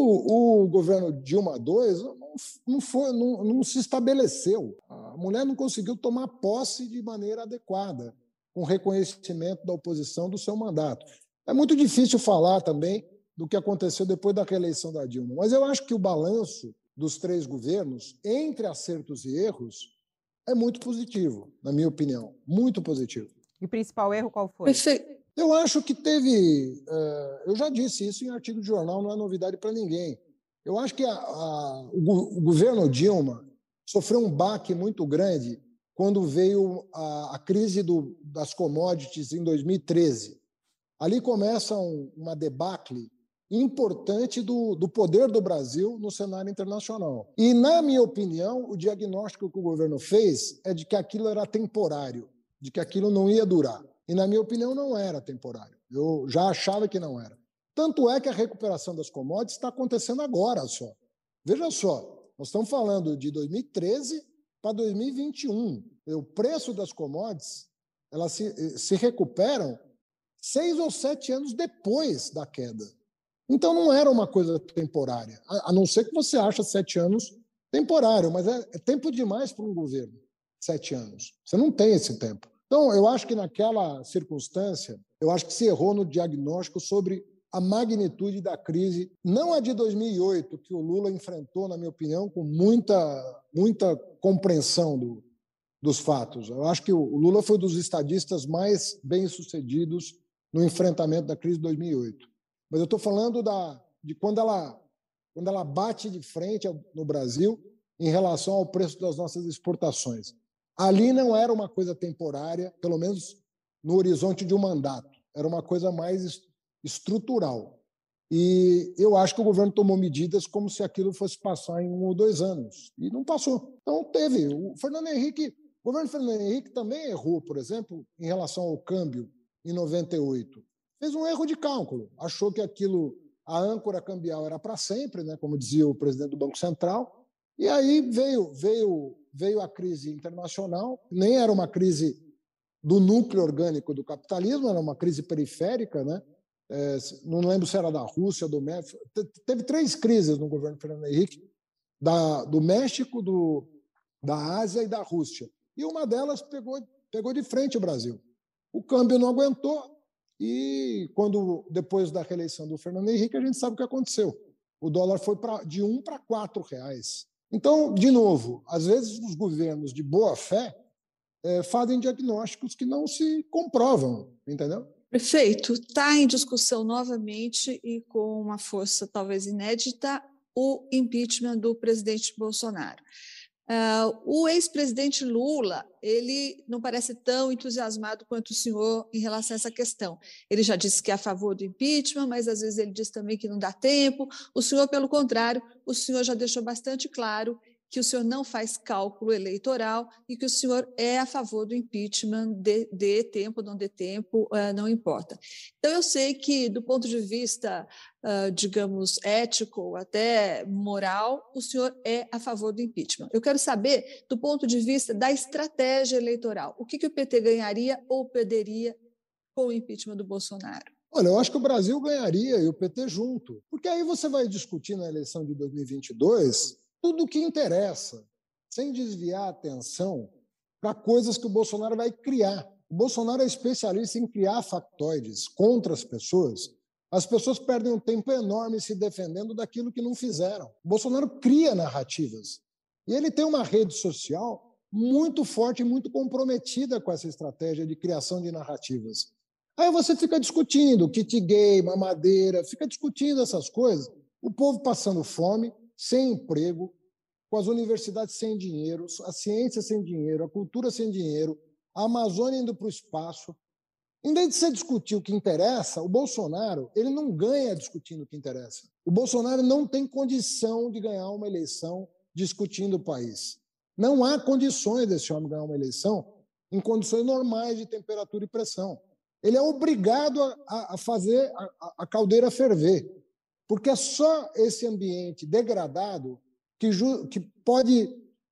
O, o governo Dilma dois não, não, foi, não, não se estabeleceu. A mulher não conseguiu tomar posse de maneira adequada, com reconhecimento da oposição do seu mandato. É muito difícil falar também do que aconteceu depois da reeleição da Dilma, mas eu acho que o balanço dos três governos, entre acertos e erros, é muito positivo, na minha opinião, muito positivo. E o principal erro qual foi? Perfeito. Eu acho que teve... Uh, eu já disse isso em artigo de jornal, não é novidade para ninguém. Eu acho que a, a, o, o governo Dilma sofreu um baque muito grande quando veio a, a crise do, das commodities em dois mil e treze. Ali começa um, uma debacle importante do, do poder do Brasil no cenário internacional. E, na minha opinião, o diagnóstico que o governo fez é de que aquilo era temporário, de que aquilo não ia durar. E, na minha opinião, não era temporário. Eu já achava que não era. Tanto é que a recuperação das commodities está acontecendo agora só. Veja só, nós estamos falando de dois mil e treze para dois mil e vinte e um. O preço das commodities, elas se, se recuperam seis ou sete anos depois da queda. Então, não era uma coisa temporária, a não ser que você ache sete anos temporário, mas é, é tempo demais para um governo, sete anos. Você não tem esse tempo. Então, eu acho que naquela circunstância, eu acho que se errou no diagnóstico sobre a magnitude da crise, não a de dois mil e oito, que o Lula enfrentou, na minha opinião, com muita, muita compreensão do, dos fatos. Eu acho que o Lula foi um dos estadistas mais bem-sucedidos no enfrentamento da crise de dois mil e oito. Mas eu estou falando da, de quando ela, quando ela bate de frente no Brasil em relação ao preço das nossas exportações. Ali não era uma coisa temporária, pelo menos no horizonte de um mandato. Era uma coisa mais estrutural. E eu acho que o governo tomou medidas como se aquilo fosse passar em um ou dois anos. E não passou. Então, teve. O Fernando Henrique, o governo Fernando Henrique também errou, por exemplo, em relação ao câmbio em noventa e oito. Fez um erro de cálculo. Achou que aquilo, a âncora cambial era para sempre, né, como dizia o presidente do Banco Central. E aí veio, veio, veio a crise internacional. Nem era uma crise do núcleo orgânico do capitalismo, era uma crise periférica, né? É, não lembro se era da Rússia, do México. Teve três crises no governo Fernando Henrique, da, do México, do, da Ásia e da Rússia. E uma delas pegou, pegou de frente o Brasil. O câmbio não aguentou e, quando, depois da reeleição do Fernando Henrique, a gente sabe o que aconteceu. O dólar foi pra, de um para quatro reais. Então, de novo, às vezes os governos de boa fé é, fazem diagnósticos que não se comprovam, entendeu? Perfeito. Está em discussão novamente e com uma força talvez inédita o impeachment do presidente Bolsonaro. Uh, o ex-presidente Lula, ele não parece tão entusiasmado quanto o senhor em relação a essa questão. Ele já disse que é a favor do impeachment, mas às vezes ele diz também que não dá tempo. O senhor, pelo contrário, o senhor já deixou bastante claro que o senhor não faz cálculo eleitoral e que o senhor é a favor do impeachment, de, de tempo, não dê tempo, uh, não importa. Então, eu sei que, do ponto de vista, uh, digamos, ético, até moral, o senhor é a favor do impeachment. Eu quero saber, do ponto de vista da estratégia eleitoral, o que, que o P T ganharia ou perderia com o impeachment do Bolsonaro? Olha, eu acho que o Brasil ganharia e o P T junto, porque aí você vai discutir na eleição de dois mil e vinte e dois... tudo o que interessa, sem desviar a atenção para coisas que o Bolsonaro vai criar. O Bolsonaro é especialista em criar factoides contra as pessoas. As pessoas perdem um tempo enorme se defendendo daquilo que não fizeram. O Bolsonaro cria narrativas. E ele tem uma rede social muito forte e muito comprometida com essa estratégia de criação de narrativas. Aí você fica discutindo kit gay, mamadeira, fica discutindo essas coisas. O povo passando fome, sem emprego, com as universidades sem dinheiro, a ciência sem dinheiro, a cultura sem dinheiro, a Amazônia indo para o espaço. Em vez de você discutir o que interessa, o Bolsonaro ele não ganha discutindo o que interessa. O Bolsonaro não tem condição de ganhar uma eleição discutindo o país. Não há condições desse homem ganhar uma eleição em condições normais de temperatura e pressão. Ele é obrigado a, a fazer a, a caldeira ferver, porque é só esse ambiente degradado que, ju, que pode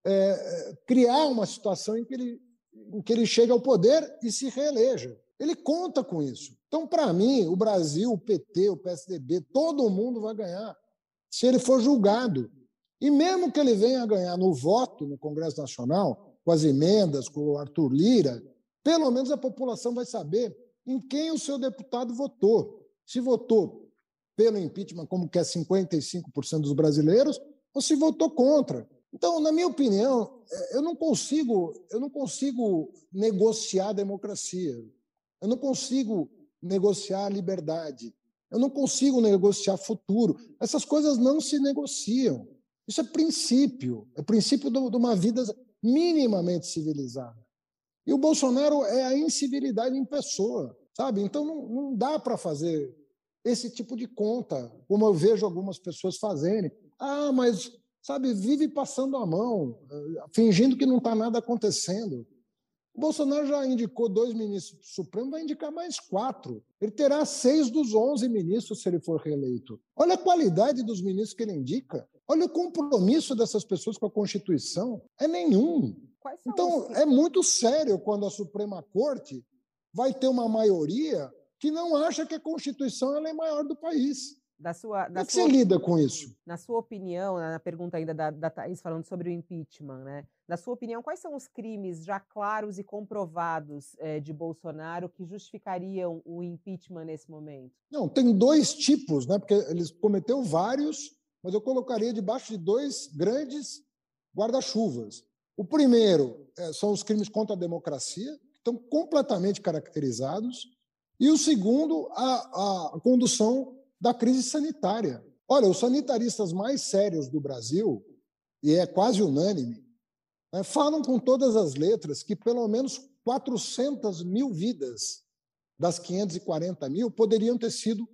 é, criar uma situação em que, ele, em que ele chega ao poder e se reeleja. Ele conta com isso. Então, para mim, o Brasil, o P T, o P S D B, todo mundo vai ganhar se ele for julgado. E mesmo que ele venha a ganhar no voto no Congresso Nacional, com as emendas, com o Arthur Lira, pelo menos a população vai saber em quem o seu deputado votou. Se votou pelo impeachment, como quer cinquenta e cinco por cento dos brasileiros, ou se votou contra. Então, na minha opinião, eu não consigo, eu não consigo negociar a democracia. Eu não consigo negociar a liberdade. Eu não consigo negociar futuro. Essas coisas não se negociam. Isso é princípio. É princípio de uma vida minimamente civilizada. E o Bolsonaro é a incivilidade em pessoa, sabe? Então, não, não dá para fazer esse tipo de conta, como eu vejo algumas pessoas fazerem. Ah, mas, sabe, vive passando a mão, fingindo que não está nada acontecendo. O Bolsonaro já indicou dois ministros do Supremo, vai indicar mais quatro. Ele terá seis dos onze ministros se ele for reeleito. Olha a qualidade dos ministros que ele indica. Olha o compromisso dessas pessoas com a Constituição. É nenhum. Então, é muito sério quando a Suprema Corte vai ter uma maioria que não acha que a Constituição ela é maior do país. Da sua, da Como é que sua, você lida com isso? Na sua opinião, na pergunta ainda da, da Thaís falando sobre o impeachment, né? Na sua opinião, quais são os crimes já claros e comprovados é, de Bolsonaro que justificariam o impeachment nesse momento? Não, tem dois tipos, né? Porque eles cometeu vários, mas eu colocaria debaixo de dois grandes guarda-chuvas. O primeiro é, são os crimes contra a democracia, que estão completamente caracterizados, e o segundo, a, a condução da crise sanitária. Olha, os sanitaristas mais sérios do Brasil, e é quase unânime, né, falam com todas as letras que pelo menos quatrocentas mil vidas das quinhentas e quarenta mil poderiam ter sido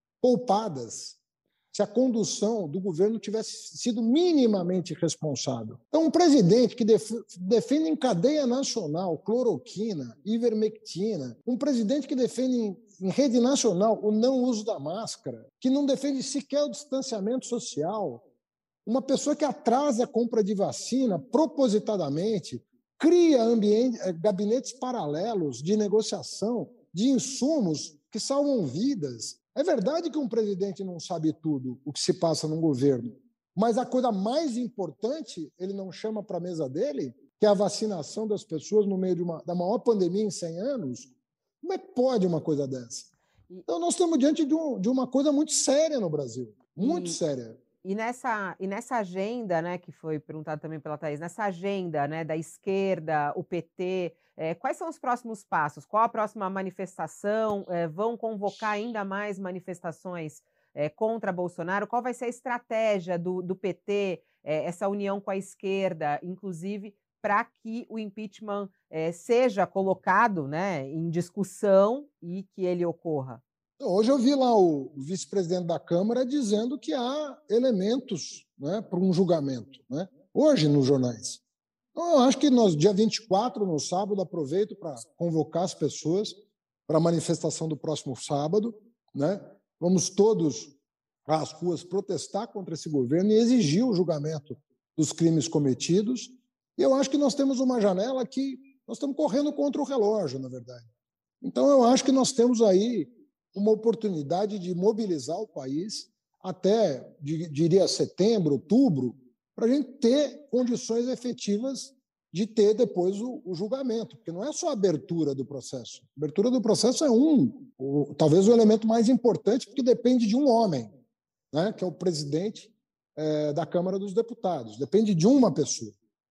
poupadas se a condução do governo tivesse sido minimamente responsável. Então, um presidente que def defende em cadeia nacional cloroquina, ivermectina, um presidente que defende em, em rede nacional o não uso da máscara, que não defende sequer o distanciamento social, uma pessoa que atrasa a compra de vacina propositadamente, cria ambiente, gabinetes paralelos de negociação de insumos que salvam vidas. É verdade que um presidente não sabe tudo o que se passa num governo, mas a coisa mais importante ele não chama para a mesa dele, que é a vacinação das pessoas no meio de uma, da maior pandemia em cem anos. Como é que pode uma coisa dessa? Então, nós estamos diante de, um, de uma coisa muito séria no Brasil, muito e, séria. E nessa, e nessa agenda, né, que foi perguntado também pela Thaís, nessa agenda, né, da esquerda, o P T, é, quais são os próximos passos? Qual a próxima manifestação? É, vão convocar ainda mais manifestações é, contra Bolsonaro? Qual vai ser a estratégia do, do P T, é, essa união com a esquerda, inclusive, para que o impeachment é, seja colocado, né, em discussão e que ele ocorra? Hoje eu vi lá o vice-presidente da Câmara dizendo que há elementos, né, para um julgamento, né? Hoje nos jornais. Então, eu acho que nós, dia vinte e quatro, no sábado, aproveito para convocar as pessoas para a manifestação do próximo sábado, né? Vamos todos às ruas protestar contra esse governo e exigir o julgamento dos crimes cometidos. E eu acho que nós temos uma janela que nós estamos correndo contra o relógio, na verdade. Então, eu acho que nós temos aí uma oportunidade de mobilizar o país até, diria, setembro, outubro, para a gente ter condições efetivas de ter depois o, o julgamento, porque não é só a abertura do processo. A abertura do processo é um, o, talvez o elemento mais importante, porque depende de um homem, né, que é o presidente é, da Câmara dos Deputados, depende de uma pessoa.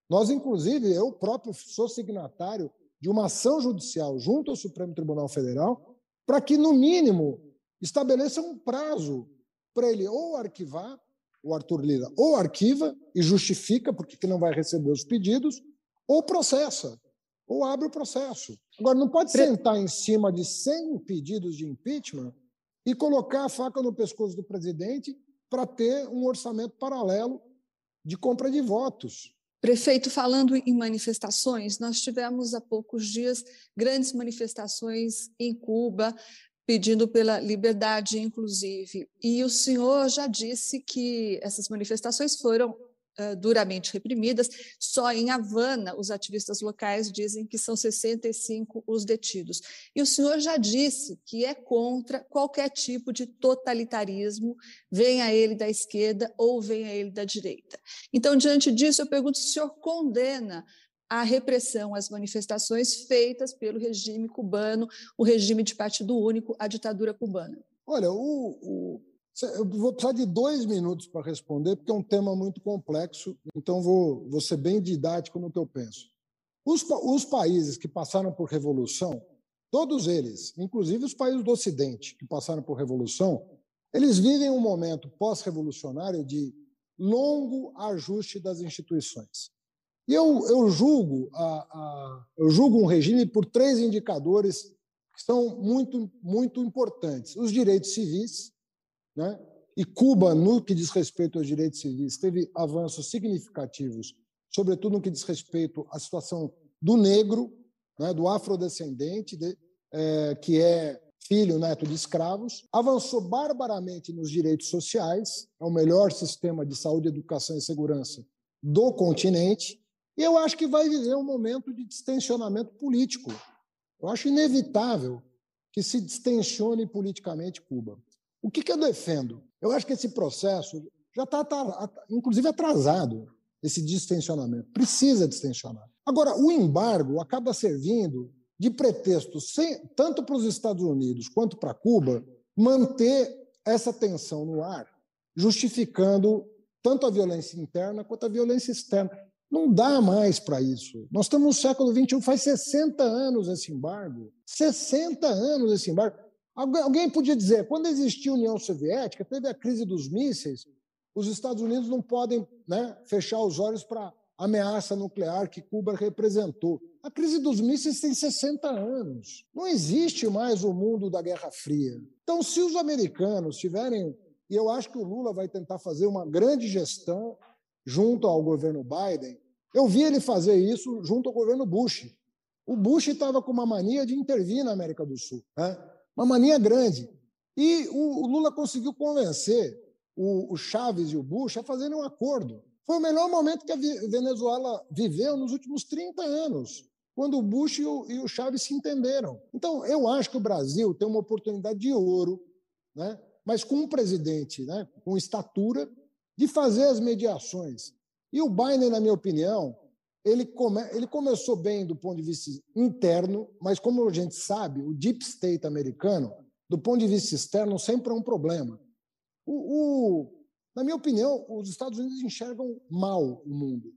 Nós, inclusive, eu próprio sou signatário de uma ação judicial junto ao Supremo Tribunal Federal para que, no mínimo, estabeleça um prazo para ele ou arquivar, o Arthur Lira, ou arquiva e justifica porque não vai receber os pedidos, ou processa, ou abre o processo. Agora, não pode sentar em cima de cem pedidos de impeachment e colocar a faca no pescoço do presidente para ter um orçamento paralelo de compra de votos. Prefeito, falando em manifestações, nós tivemos há poucos dias grandes manifestações em Cuba, pedindo pela liberdade, inclusive. E o senhor já disse que essas manifestações foram uh, duramente reprimidas. Só em Havana, os ativistas locais dizem que são sessenta e cinco os detidos. E o senhor já disse que é contra qualquer tipo de totalitarismo, venha ele da esquerda ou venha ele da direita. Então, diante disso, eu pergunto se o senhor condena a repressão às manifestações feitas pelo regime cubano, o regime de partido único, a ditadura cubana. Olha, o, o, eu vou precisar de dois minutos para responder, porque é um tema muito complexo, então vou, vou ser bem didático no que eu penso. Os, os países que passaram por revolução, todos eles, inclusive os países do Ocidente que passaram por revolução, eles vivem um momento pós-revolucionário de longo ajuste das instituições. E eu, eu, julgo a, a, eu julgo um regime por três indicadores que são muito, muito importantes. Os direitos civis, né? E Cuba, no que diz respeito aos direitos civis, teve avanços significativos, sobretudo no que diz respeito à situação do negro, né? Do afrodescendente, de, é, que é filho, neto de escravos. Avançou barbaramente nos direitos sociais, é o melhor sistema de saúde, educação e segurança do continente. E eu acho que vai viver um momento de distensionamento político. Eu acho inevitável que se distensione politicamente Cuba. O que, que eu defendo? Eu acho que esse processo já está, inclusive, atrasado, esse distensionamento. Precisa distensionar. Agora, o embargo acaba servindo de pretexto, sem, tanto para os Estados Unidos quanto para Cuba, manter essa tensão no ar, justificando tanto a violência interna quanto a violência externa. Não dá mais para isso. Nós estamos no século vinte e um, faz sessenta anos esse embargo. sessenta anos esse embargo. Alguém podia dizer, quando existia a União Soviética, teve a crise dos mísseis, os Estados Unidos não podem, né, fechar os olhos para a ameaça nuclear que Cuba representou. A crise dos mísseis tem sessenta anos. Não existe mais o mundo da Guerra Fria. Então, se os americanos tiverem... E eu acho que o Lula vai tentar fazer uma grande gestão junto ao governo Biden. Eu vi ele fazer isso junto ao governo Bush. O Bush estava com uma mania de intervir na América do Sul, né? Uma mania grande. E o Lula conseguiu convencer o Chávez e o Bush a fazerem um acordo. Foi o melhor momento que a Venezuela viveu nos últimos trinta anos, quando o Bush e o Chávez se entenderam. Então, eu acho que o Brasil tem uma oportunidade de ouro, né? Mas com um presidente, né, com estatura, de fazer as mediações. E o Biden, na minha opinião, ele, come, ele começou bem do ponto de vista interno, mas, como a gente sabe, o deep state americano, do ponto de vista externo, sempre é um problema. O, o, na minha opinião, os Estados Unidos enxergam mal o mundo,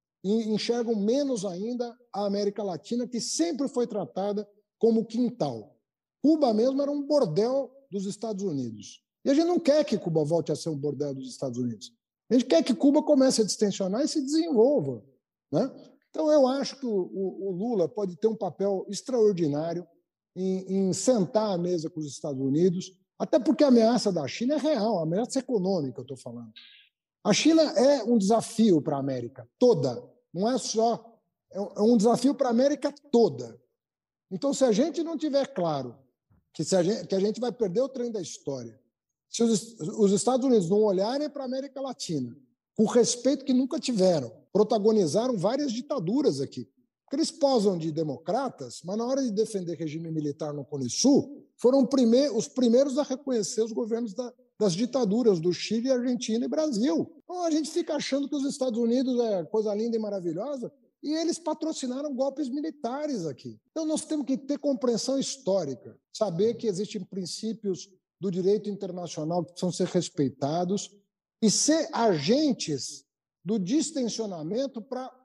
e enxergam menos ainda a América Latina, que sempre foi tratada como quintal. Cuba mesmo era um bordel dos Estados Unidos. E a gente não quer que Cuba volte a ser um bordel dos Estados Unidos. A gente quer que Cuba comece a distensionar e se desenvolva, né? Então, eu acho que o, o, o Lula pode ter um papel extraordinário em, em sentar à mesa com os Estados Unidos, até porque a ameaça da China é real, a ameaça econômica, eu estou falando. A China é um desafio para a América toda, não é só... É um desafio para a América toda. Então, se a gente não tiver claro que, se a gente, que a gente vai perder o trem da história, se os, os Estados Unidos não olharem para a América Latina com o respeito que nunca tiveram, protagonizaram várias ditaduras aqui, porque eles posam de democratas, mas na hora de defender regime militar no Cone Sul, foram primeir, os primeiros a reconhecer os governos da, das ditaduras do Chile, Argentina e Brasil. Então a gente fica achando que os Estados Unidos é coisa linda e maravilhosa, e eles patrocinaram golpes militares aqui. Então nós temos que ter compreensão histórica, saber que existem princípios do direito internacional que precisam ser respeitados e ser agentes do distensionamento para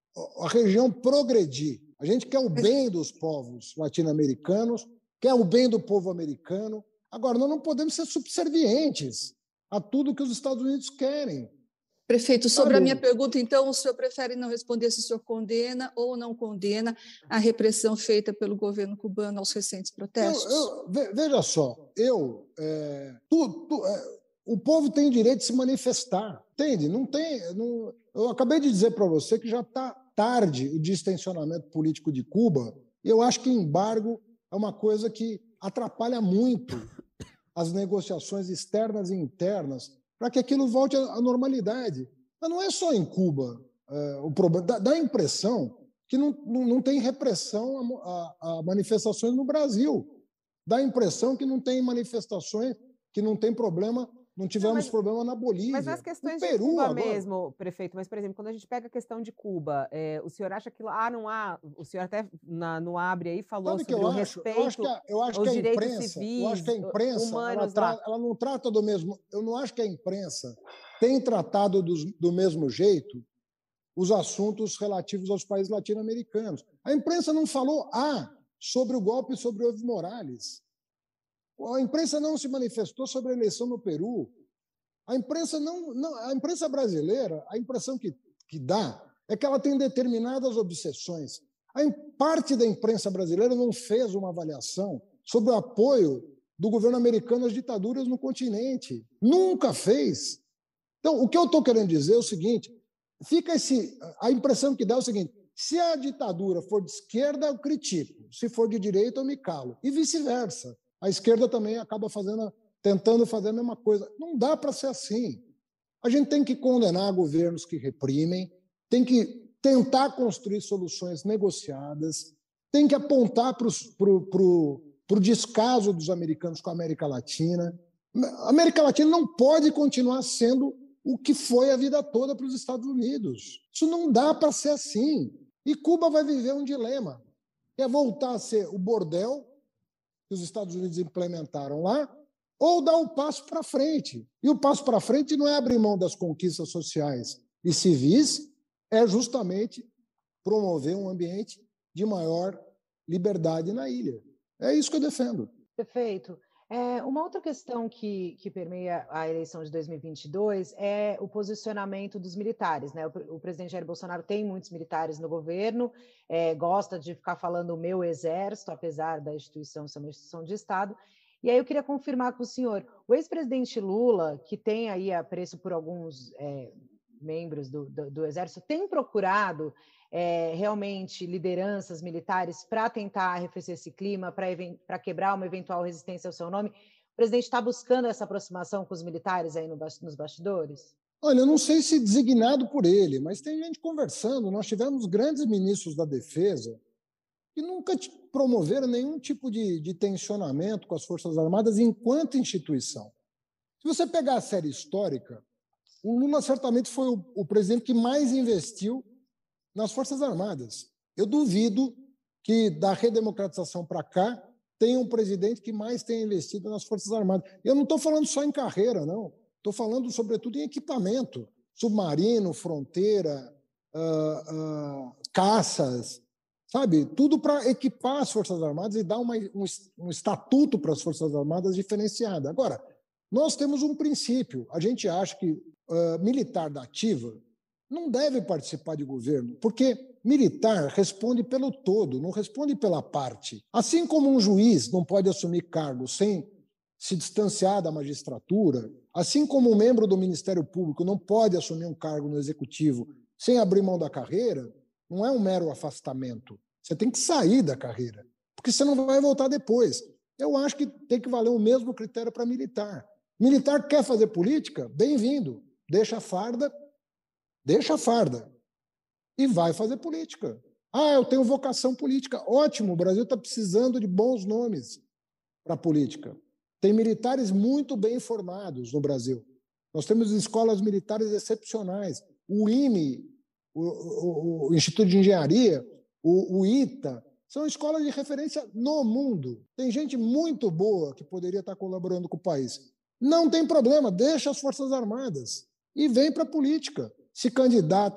a região progredir. A gente quer o bem dos povos latino-americanos, quer o bem do povo americano. Agora, nós não podemos ser subservientes a tudo que os Estados Unidos querem. Prefeito, sobre a minha pergunta, então, o senhor prefere não responder se o senhor condena ou não condena a repressão feita pelo governo cubano aos recentes protestos? Eu, eu, veja só, eu, é, tu, tu, é, o povo tem direito de se manifestar, entende? Não tem, não, eu acabei de dizer para você que já está tarde o distensionamento político de Cuba, e eu acho que embargo é uma coisa que atrapalha muito as negociações externas e internas para que aquilo volte à normalidade. Mas não é só em Cuba. É, o problema, dá, dá a impressão que não, não, não tem repressão a, a, a manifestações no Brasil. Dá a impressão que não tem manifestações, que não tem problema, não tivemos não, mas, problema na Bolívia. Mas nas questões Peru, de Cuba agora. mesmo, prefeito, mas, por exemplo, quando a gente pega a questão de Cuba, é, o senhor acha que lá não há, o senhor até na, no Abre aí falou Sabe sobre o acho? respeito eu acho que a, eu acho aos que a direitos imprensa, civis, eu acho que a imprensa humanos ela, lá. tra, ela não trata do mesmo, eu não acho que a imprensa tem tratado do, do mesmo jeito os assuntos relativos aos países latino-americanos. A imprensa não falou ah, sobre o golpe sobre o Evo Morales. A imprensa não se manifestou sobre a eleição no Peru. A imprensa, não, não, a imprensa brasileira, a impressão que, que dá é que ela tem determinadas obsessões. A parte da imprensa brasileira não fez uma avaliação sobre o apoio do governo americano às ditaduras no continente. Nunca fez. Então, o que eu estou querendo dizer é o seguinte, fica esse, a impressão que dá é o seguinte, se a ditadura for de esquerda, eu critico, se for de direita, eu me calo, e vice-versa. A esquerda também acaba fazendo, tentando fazer a mesma coisa. Não dá para ser assim. A gente tem que condenar governos que reprimem, tem que tentar construir soluções negociadas, tem que apontar para o descaso dos americanos com a América Latina. A América Latina não pode continuar sendo o que foi a vida toda para os Estados Unidos. Isso não dá para ser assim. E Cuba vai viver um dilema. É voltar a ser o bordel que os Estados Unidos implementaram lá, ou dar o passo para frente. E o passo para frente não é abrir mão das conquistas sociais e civis, é justamente promover um ambiente de maior liberdade na ilha. É isso que eu defendo. Perfeito. É, uma outra questão que, que permeia a eleição de dois mil e vinte e dois é o posicionamento dos militares, né? O, o presidente Jair Bolsonaro tem muitos militares no governo, é, gosta de ficar falando o meu exército, apesar da instituição ser uma instituição de Estado. E aí eu queria confirmar com o senhor, o ex-presidente Lula, que tem aí apreço por alguns é, membros do, do, do exército, tem procurado É, realmente lideranças militares para tentar arrefecer esse clima, para quebrar uma eventual resistência ao seu nome? O presidente está buscando essa aproximação com os militares aí no, nos bastidores? Olha, eu não sei se designado por ele, mas tem gente conversando. Nós tivemos grandes ministros da Defesa que nunca promoveram nenhum tipo de, de tensionamento com as Forças Armadas enquanto instituição. Se você pegar a série histórica, o Lula certamente foi o, o presidente que mais investiu nas Forças Armadas. Eu duvido que, da redemocratização para cá, tenha um presidente que mais tenha investido nas Forças Armadas. Eu não estou falando só em carreira, não. Estou falando, sobretudo, em equipamento. Submarino, fronteira, uh, uh, caças, sabe? Tudo para equipar as Forças Armadas e dar uma, um, um estatuto para as Forças Armadas diferenciado. Agora, nós temos um princípio. A gente acha que uh, militar da ativa não deve participar de governo, porque militar responde pelo todo, não responde pela parte. Assim como um juiz não pode assumir cargo sem se distanciar da magistratura, assim como um membro do Ministério Público não pode assumir um cargo no Executivo sem abrir mão da carreira, não é um mero afastamento. Você tem que sair da carreira, porque você não vai voltar depois. Eu acho que tem que valer o mesmo critério para militar. Militar quer fazer política? Bem-vindo. Deixa a farda, deixa a farda e vai fazer política. Ah, eu tenho vocação política. Ótimo, o Brasil está precisando de bons nomes para a política. Tem militares muito bem formados no Brasil. Nós temos escolas militares excepcionais. O I M E, o, o, o Instituto de Engenharia, o, o ITA, são escolas de referência no mundo. Tem gente muito boa que poderia estar colaborando com o país. Não tem problema, deixa as Forças Armadas e vem para a política. Se candidata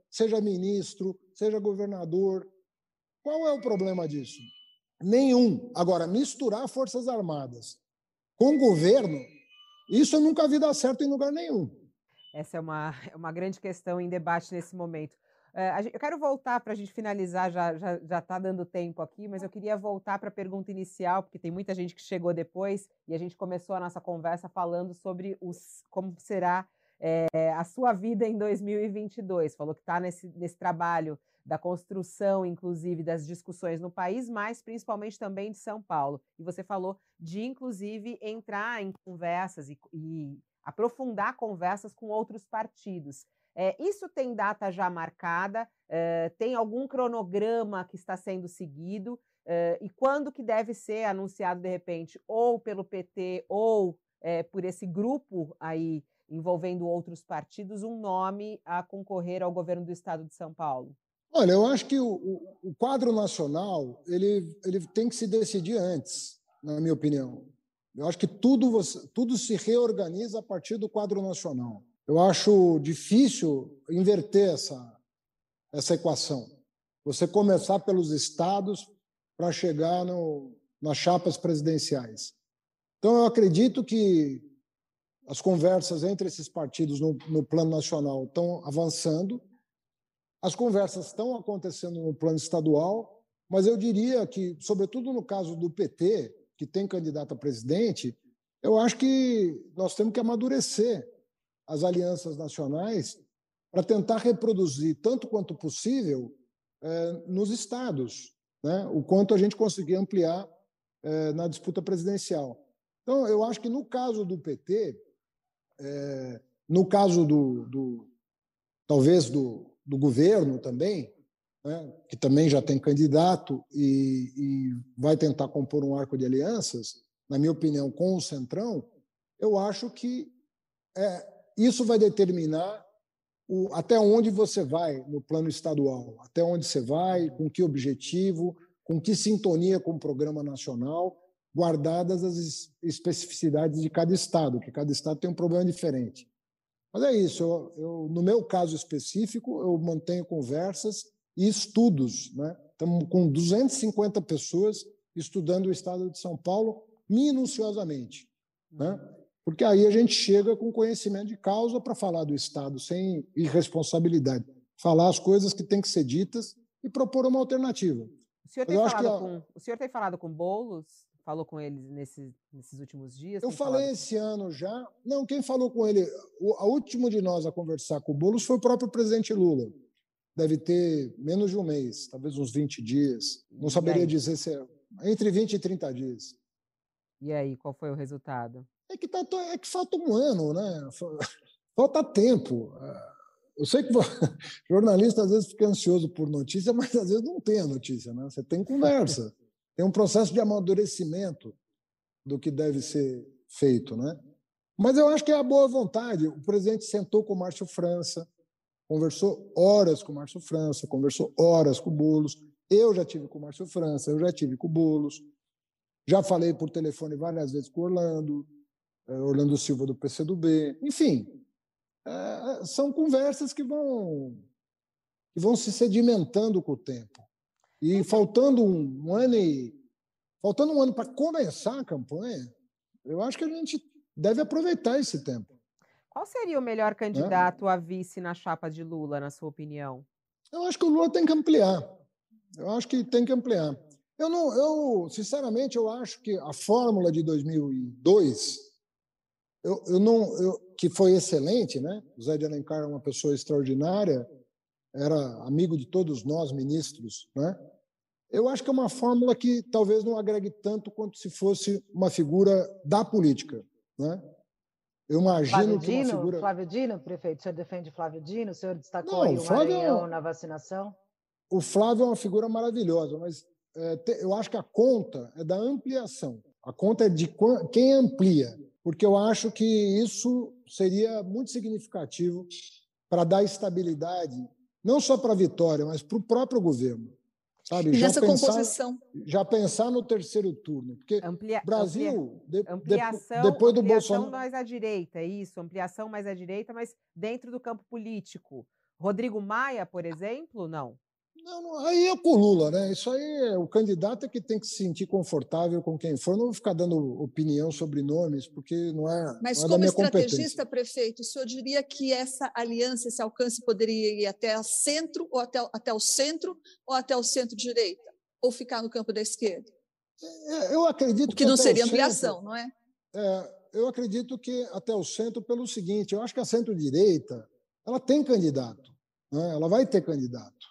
seja ministro, seja governador. Qual é o problema disso? Nenhum. Agora, misturar Forças Armadas com governo, isso eu nunca vi dar certo em lugar nenhum. Essa é uma, é uma grande questão em debate nesse momento. Uh, eu quero voltar para a gente finalizar, já já já está dando tempo aqui, mas eu queria voltar para a pergunta inicial, porque tem muita gente que chegou depois e a gente começou a nossa conversa falando sobre os, como será é, a sua vida em dois mil e vinte e dois. Falou que está nesse, nesse trabalho da construção, inclusive, das discussões no país, mas principalmente também de São Paulo. E você falou de, inclusive, entrar em conversas e, e aprofundar conversas com outros partidos. É, isso tem data já marcada? É, tem algum cronograma que está sendo seguido? É, e quando que deve ser anunciado, de repente, ou pelo P T ou é, por esse grupo aí envolvendo outros partidos, um nome a concorrer ao governo do Estado de São Paulo? Olha, eu acho que o, o, o quadro nacional ele, ele tem que se decidir antes, na minha opinião. Eu acho que tudo, você, tudo se reorganiza a partir do quadro nacional. Eu acho difícil inverter essa, essa equação. Você começar pelos estados para chegar no, nas chapas presidenciais. Então, eu acredito que as conversas entre esses partidos no, no plano nacional estão avançando. As conversas estão acontecendo no plano estadual, mas eu diria que, sobretudo no caso do P T, que tem candidato a presidente, eu acho que nós temos que amadurecer as alianças nacionais para tentar reproduzir, tanto quanto possível, eh, nos estados, né? O quanto a gente conseguir ampliar eh, na disputa presidencial. Então, eu acho que no caso do P T, eh, no caso do, do talvez do, do governo também, né, que também já tem candidato e, e vai tentar compor um arco de alianças, na minha opinião, com o Centrão, eu acho que é, isso vai determinar o, até onde você vai no plano estadual, até onde você vai, com que objetivo, com que sintonia com o programa nacional, guardadas as especificidades de cada estado, que cada estado tem um problema diferente. Mas é isso, eu, eu, no meu caso específico, eu mantenho conversas e estudos, né? Estamos com duzentas e cinquenta pessoas estudando o estado de São Paulo minuciosamente, né? Porque aí a gente chega com conhecimento de causa para falar do estado sem irresponsabilidade, falar as coisas que têm que ser ditas e propor uma alternativa. O senhor tem, falado, a... com, o senhor tem falado com Boulos? Falou com eles nesses, nesses últimos dias? Eu falei falado... esse ano já. Não, quem falou com ele, o a último de nós a conversar com o Boulos foi o próprio presidente Lula. Deve ter menos de um mês, talvez uns vinte dias. Não saberia dizer se é entre vinte e trinta dias. E aí, qual foi o resultado? É que, tá, é que falta um ano, né? Falta tempo. Eu sei que jornalista às vezes fica ansioso por notícia, mas às vezes não tem a notícia, né? Você tem conversa. Tem um processo de amadurecimento do que deve ser feito, né? Mas eu acho que é a boa vontade. O presidente sentou com o Márcio França, conversou horas com o Márcio França, conversou horas com o Boulos. Eu já tive com o Márcio França, eu já tive com o Boulos. Já falei por telefone várias vezes com o Orlando, Orlando Silva do P C do B. Enfim, é, são conversas que vão, que vão se sedimentando com o tempo. E faltando um, um ano e faltando um ano para começar a campanha, eu acho que a gente deve aproveitar esse tempo. Qual seria o melhor candidato é? a vice na chapa de Lula, na sua opinião? Eu acho que o Lula tem que ampliar. Eu acho que tem que ampliar. Eu não, eu sinceramente eu acho que a fórmula de dois mil e dois, eu, eu não, eu, que foi excelente, né? O Zé de Alencar é uma pessoa extraordinária. Era amigo de todos nós, ministros, né? Eu acho que é uma fórmula que talvez não agregue tanto quanto se fosse uma figura da política, né? Eu imagino Flávio que uma Dino, figura... Flávio Dino, prefeito, o senhor defende Flávio Dino? O senhor destacou não, aí o Flávio Maranhão é... na vacinação? O Flávio é uma figura maravilhosa, mas é, te, eu acho que a conta é da ampliação. A conta é de quem amplia, porque eu acho que isso seria muito significativo para dar estabilidade, não só para a vitória, mas para o próprio governo. Sabe? E já nessa pensar, composição. Já pensar no terceiro turno. Porque Amplia, Brasil, amplia, de, ampliação, de, depois do ampliação Bolsonaro... mais à direita, isso, ampliação mais à direita, mas dentro do campo político. Rodrigo Maia, por exemplo, não? Não, não, aí é com o Lula, né? Isso aí, o candidato é que tem que se sentir confortável com quem for. Não vou ficar dando opinião sobre nomes, porque não é, Mas não é como da minha estrategista, competência. prefeito, o senhor diria que essa aliança, esse alcance poderia ir até o centro, ou até, até o centro, ou até o centro-direita? Ou ficar no campo da esquerda? É, eu acredito o que, que não até seria o centro, ampliação, não é? é? Eu acredito que até o centro pelo seguinte, eu acho que a centro-direita ela tem candidato, né? Ela vai ter candidato.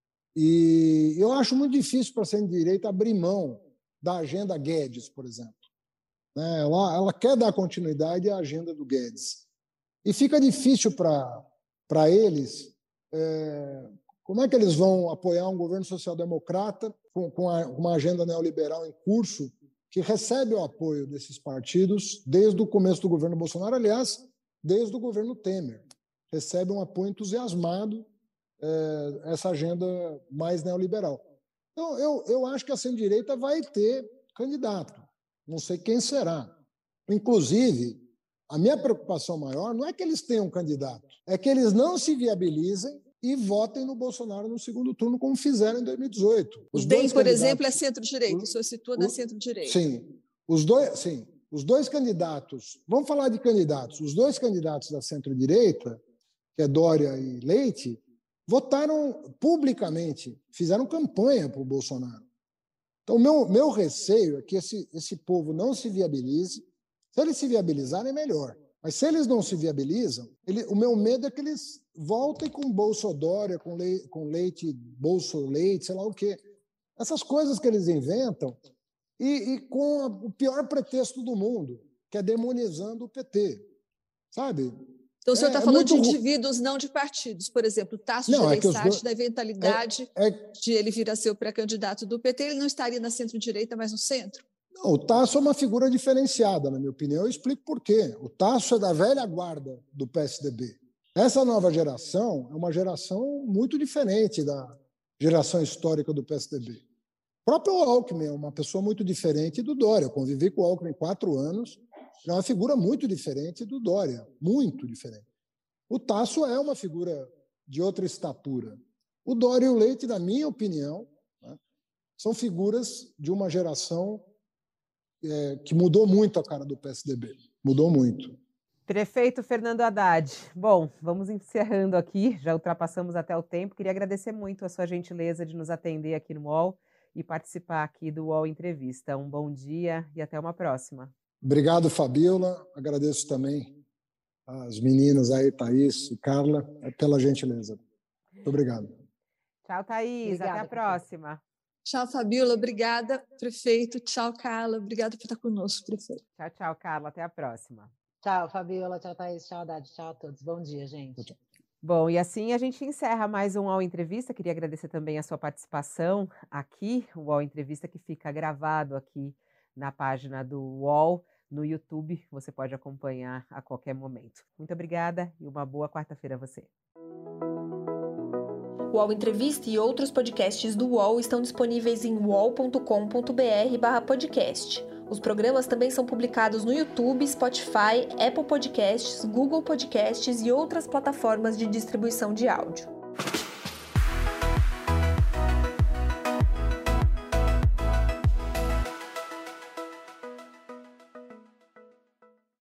E eu acho muito difícil para a centro-direita abrir mão da agenda Guedes, por exemplo. Ela, ela quer dar continuidade à agenda do Guedes. E fica difícil para eles, é, como é que eles vão apoiar um governo social-democrata com, com a, uma agenda neoliberal em curso, que recebe o apoio desses partidos desde o começo do governo Bolsonaro, aliás, desde o governo Temer. Recebe um apoio entusiasmado é, essa agenda mais neoliberal. Então, eu, eu acho que a centro-direita vai ter candidato. Não sei quem será. Inclusive, a minha preocupação maior não é que eles tenham candidato, é que eles não se viabilizem e votem no Bolsonaro no segundo turno, como fizeram em dois mil e dezoito. Os o D E M, por exemplo, é centro-direita. O senhor situa na centro-direita. Sim. Os dois, sim. Os dois candidatos, vamos falar de candidatos, os dois candidatos da centro-direita, que é Dória e Leite, votaram publicamente, fizeram campanha para o Bolsonaro. Então, o meu, meu receio é que esse, esse povo não se viabilize. Se eles se viabilizarem, é melhor. Mas se eles não se viabilizam, ele, o meu medo é que eles voltem com Bolsodória, com, le, com leite, Bolso-leite, sei lá o quê. Essas coisas que eles inventam e, e com a, o pior pretexto do mundo, que é demonizando o P T. Sabe? Então, o senhor está é, falando é de indivíduos, não de partidos. Por exemplo, o Tasso Gereissati, é dois... da eventualidade é, é... de ele vir a ser o pré-candidato do P T, ele não estaria na centro-direita, mas no centro? Não, o Tasso é uma figura diferenciada, na minha opinião. Eu explico por quê. O Tasso é da velha guarda do P S D B. Essa nova geração é uma geração muito diferente da geração histórica do P S D B. O próprio Alckmin é uma pessoa muito diferente do Dória. Eu convivi com o Alckmin quatro anos. É uma figura muito diferente do Dória, muito diferente. O Tasso é uma figura de outra estatura. O Dória e o Leite, na minha opinião, né, são figuras de uma geração é, que mudou muito a cara do P S D B. Mudou muito. Prefeito Fernando Haddad, bom, vamos encerrando aqui, já ultrapassamos até o tempo. Queria agradecer muito a sua gentileza de nos atender aqui no U O L e participar aqui do U O L Entrevista. Um bom dia e até uma próxima. Obrigado, Fabiola. Agradeço também as meninas aí, Thaís e Carla, pela gentileza. Muito obrigado. Tchau, Thaís. Obrigada, até a próxima. Tchau, Fabiola. Obrigada, prefeito. Tchau, Carla. Obrigada por estar conosco, prefeito. Tchau, tchau, Carla. Até a próxima. Tchau, Fabiola. Tchau, Thaís. Tchau, Haddad. Tchau a todos. Bom dia, gente. Tchau. Bom, e assim a gente encerra mais um U O L Entrevista. Queria agradecer também a sua participação aqui, o U O L Entrevista que fica gravado aqui na página do U O L, no YouTube, você pode acompanhar a qualquer momento. Muito obrigada e uma boa quarta-feira a você. O U O L Entrevista e outros podcasts do U O L estão disponíveis em uol ponto com ponto br barra podcast. Os programas também são publicados no YouTube, Spotify, Apple Podcasts, Google Podcasts e outras plataformas de distribuição de áudio.